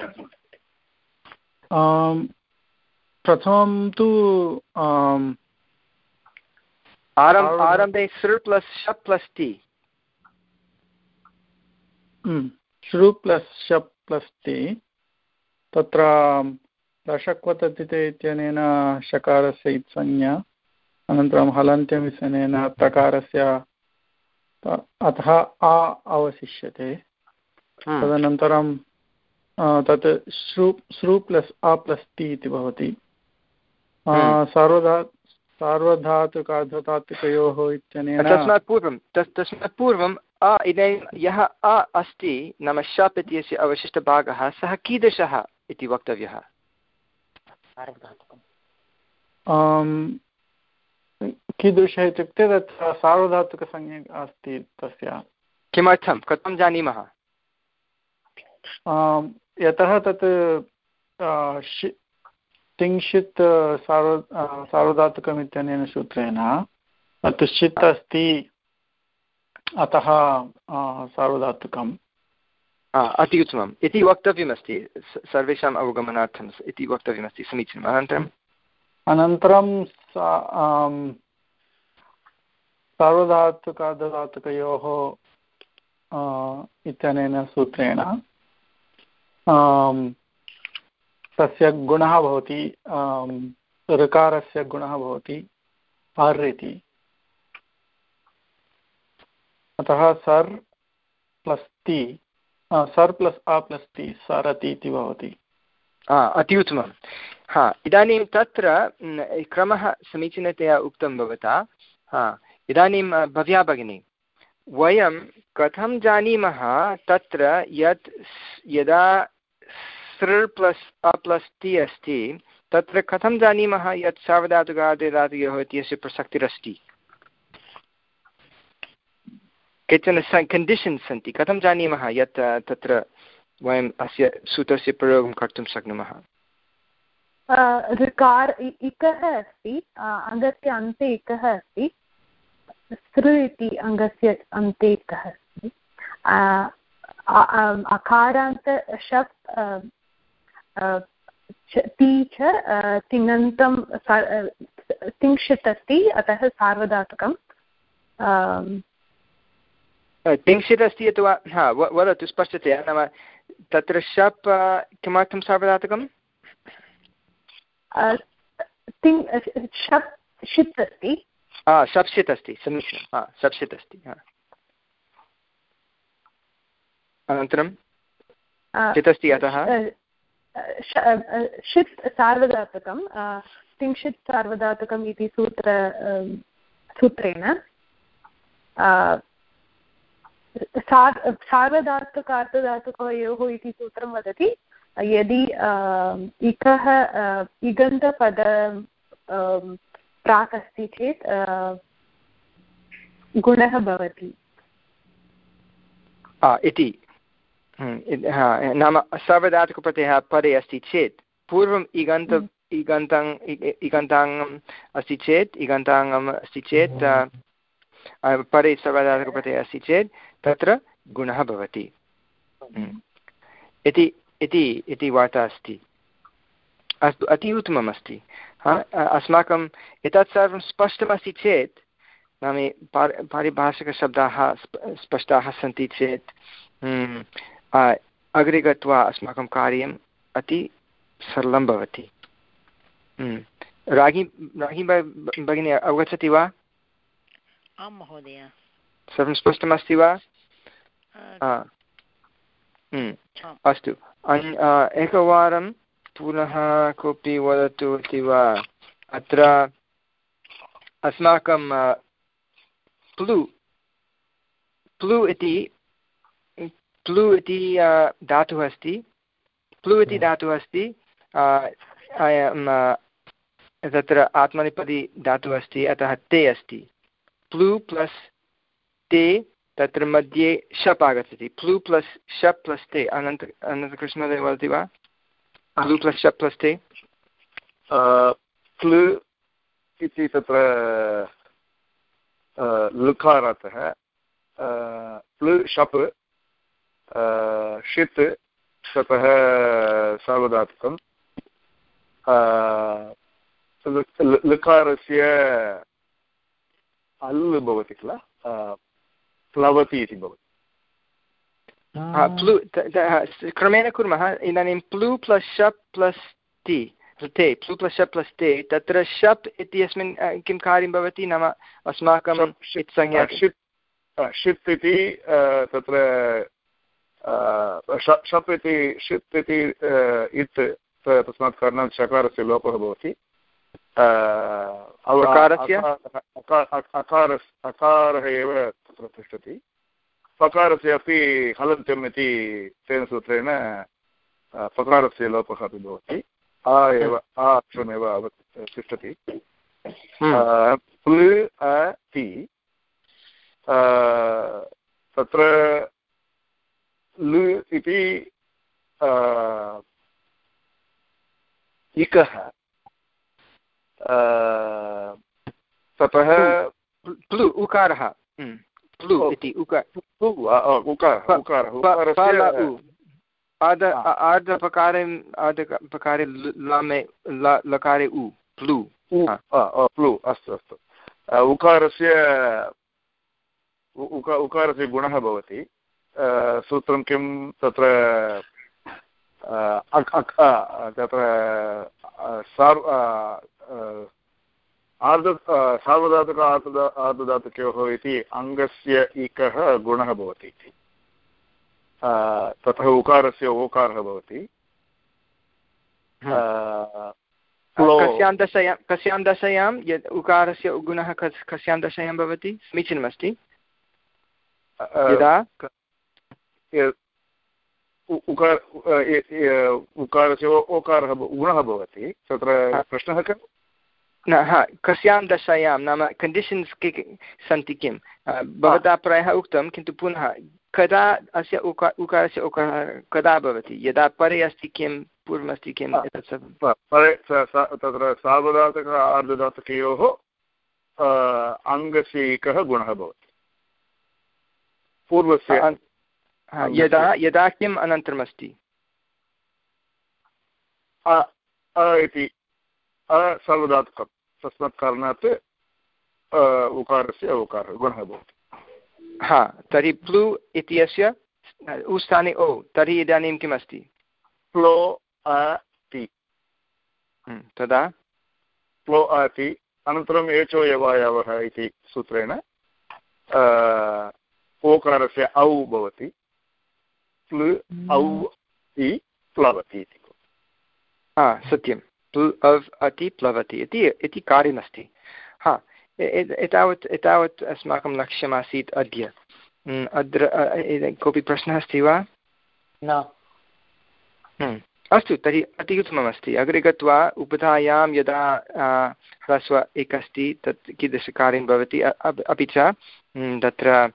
प्रथमं तु आरम्भे सृ प्लस् शप् प्लस् ति, श्रु प्लस् शप् प्लस् ति, तत्र दशक्वततिते इत्यनेन शकारस्य इत्संज्ञा, अनन्तरं हलन्त्यमित्यनेन तकारस्य अतः आ अवशिष्यते। तदनन्तरं तत् श्रु प्लस् अ प्लस् ति इति भवति। सार्वधातुकार्धधातुकयोः इत्यनेन तस्मात् पूर्वं इदानीं यः अ अस्ति नाम शप् इत्यस्य अवशिष्टभागः, सः कीदृशः इति वक्तव्यः? कीदृशः इत्युक्ते तत् सार्वधातुकसंज्ञा अस्ति तस्य। किमर्थं, कथं जानीमः? यतः तत् तिंशित् सार्वधातुकम् इत्यनेन सूत्रेण तत् षित् अस्ति, अतः सार्वधातुकम्। अति उत्तमम् इति वक्तव्यमस्ति, सर्वेषाम् अवगमनार्थम् इति वक्तव्यमस्ति। समीचीनम्। अनन्तरं सार्वधातुकार्धधातुकयोः इत्यनेन सूत्रेण तस्य गुणः भवति, ऋकारस्य गुणः भवति अर् इति। अतः सर् प्लस् ति, सर् प्लस् अ प्लस् ति सरति इति भवति। अति उत्तमं। हा, इदानीं तत्र क्रमः समीचीनतया उक्तं भवता। हा, इदानीं भव्या भगिनी, वयं कथं जानीमः तत्र यत् यदा सृ प्लस् अ प्लस् ति अस्ति, तत्र कथं जानीमः यत् सार्वधातुकार्धधातुकयोः इत्यस्य प्रसक्तिरस्ति? केचन कण्डिशन्स् सन्ति, कथं जानीमः यत् तत्र वयम् अस्य सूत्रस्य प्रयोगं कर्तुं शक्नुमः? ऋकार इकः अस्ति, अङ्गस्य अन्ते इकः अस्ति, सृ इति अङ्गस्य अन्ते इकः अस्ति, अकारान्त शप् ति च तिङन्तं तिंशित् अस्ति, अतः सार्वधातुकं। तिंशित् अस्ति अथवा हा वदतु स्पष्टतया, नाम तत्र शप् किमर्थं सार्वधातुकं? शप् षित् अस्ति। शप्षित् अस्ति, समीचीनं, शप्षित् अस्ति। अनन्तरं षित् अस्ति, अतः षित् सार्वधातुकं, तिंशित् सार्वधातुकम् इति सूत्रेण सार्वधातुकार्धधातुकयोः इति सूत्रं वदति, यदि इकः इगन्तपद प्राक् अस्ति चेत् गुणः भवति इति। नाम सार्वधातुकप्रत्ययः पदे अस्ति चेत् पूर्वम् इगन्ताङ्गम् अस्ति चेत्, इगन्ताङ्गम् अस्ति चेत्, परे सार्वधातुकप्रत्ययः अस्ति चेत् तत्र गुणः भवति इति वार्ता अस्ति। अस्तु, अति उत्तमम् अस्ति। अस्माकम् एतत् सर्वं स्पष्टमस्ति चेत् नाम पारिभाषिकशब्दाः स्पष्टाः सन्ति चेत् अग्रे गत्वा अस्माकं कार्यम् अति सरलं भवति। रागी भगिनी अवगच्छति वा? आं महोदय। सर्वं स्पष्टमस्ति वा? अस्तु, एकवारं पुनः कोऽपि वदतु इति वा? अत्र अस्माकं प्लु इति धातुः अस्ति। प्लु इति धातुः अस्ति, तत्र आत्मनेपदी धातुः अस्ति, अतः ते अस्ति। प्लु प्लस् ते, तत्र मध्ये शप् आगच्छति। प्लु प्लस् शप् प्लस् ते। अनन्तकृष्णमहोदय वदति वा? प्लु प्लस् शप् प्लस् ते। प्लु इति तत्र लुकारातः, प्लु शप् षित् ततः सार्वधातुकं, लकारस्य अल् भवति किल, प्लवति इति भवति। प्लु क्रमेण कुर्मः इदानीं। प्लु प्लस् शप् प्लस् ति ते, प्लु प्लस् शप् प्लस् ते, तत्र शप् इत्यस्मिन् किं कार्यं भवति? नाम अस्माकं षित् इति तत्र शप् इति षित् इति इत्, तस्मात् कारणात् शकारस्य लोपः भवति। अकारः एव तत्र तिष्ठति। पकारस्य अपि हलन्त्यम् इति तेन सूत्रेण पकारस्य लोपः अपि भवति। अक्षरमेव तिष्ठति। प्लु ति तत्र लु इति इकः, ततः प्लु उकारः, प्लु इति आर्धपकारे लकारे उ, प्लु। प्लु, अस्तु अस्तु। उकारस्य गुणः भवति। सूत्रं किं तत्र सार्वधातुक आर्धधातुकयोः इति अङ्गस्य इकः गुणः भवति। ततः उकारस्य ओकारः भवति। कस्यां दशायां यद् उकारस्य गुणः कस्यां दशायां भवति? समीचीनमस्ति। यदा उकारस्य ओकारः गुणः भवति, तत्र प्रश्नः कः? कस्यां दशायां नाम कण्डिशन्स् के सन्ति किं? भवता प्रायः उक्तं, किन्तु पुनः कदा अस्य उकारस्य ओकारः कदा भवति? यदा परे अस्ति किं, पूर्वमस्ति किम्? एतत् तत्र सार्वधातुक आर्धधातुकयोः अङ्गस्य एकः गुणः भवति। पूर्वस्य यदा किम् अनन्तरमस्ति? इति सार्वधातुकं, तस्मात् कारणात् उकारस्य ओकारः गुणः भवति। तर्हि प्लु इत्यस्य उस्थाने ओ, तर्हि इदानीं किम् अस्ति? प्लो अति। तदा प्लो अति, अनन्तरम् एचो यवायवः इति सूत्रेण ओकारस्य औ भवति। प्लु औ इ प्लवति इति। सत्यं, प्लु अव् अति प्लवति इति कार्यमस्ति। एतावत् अस्माकं लक्ष्यमासीत् अद्य। अत्र कोऽपि प्रश्नः अस्ति वा? न। अस्तु, तर्हि अति उत्तममस्ति। अग्रे गत्वा उपधायां यदा ह्रस्व एक अस्ति तत् कीदृशकार्यं भवति, अपि च तत्र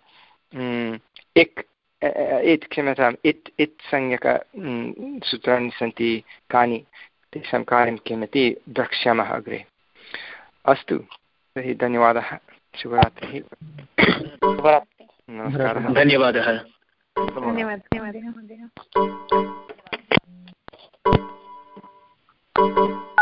क्षम्यताम् इत् संज्ञक सूत्राणि सन्ति कानि, तेषां कार्यं किमिति द्रक्ष्यामः अग्रे। अस्तु, तर्हि धन्यवादः। शुभरात्रिः। नमस्कारः। धन्यवादः। धन्यवादः। धन्यवादः।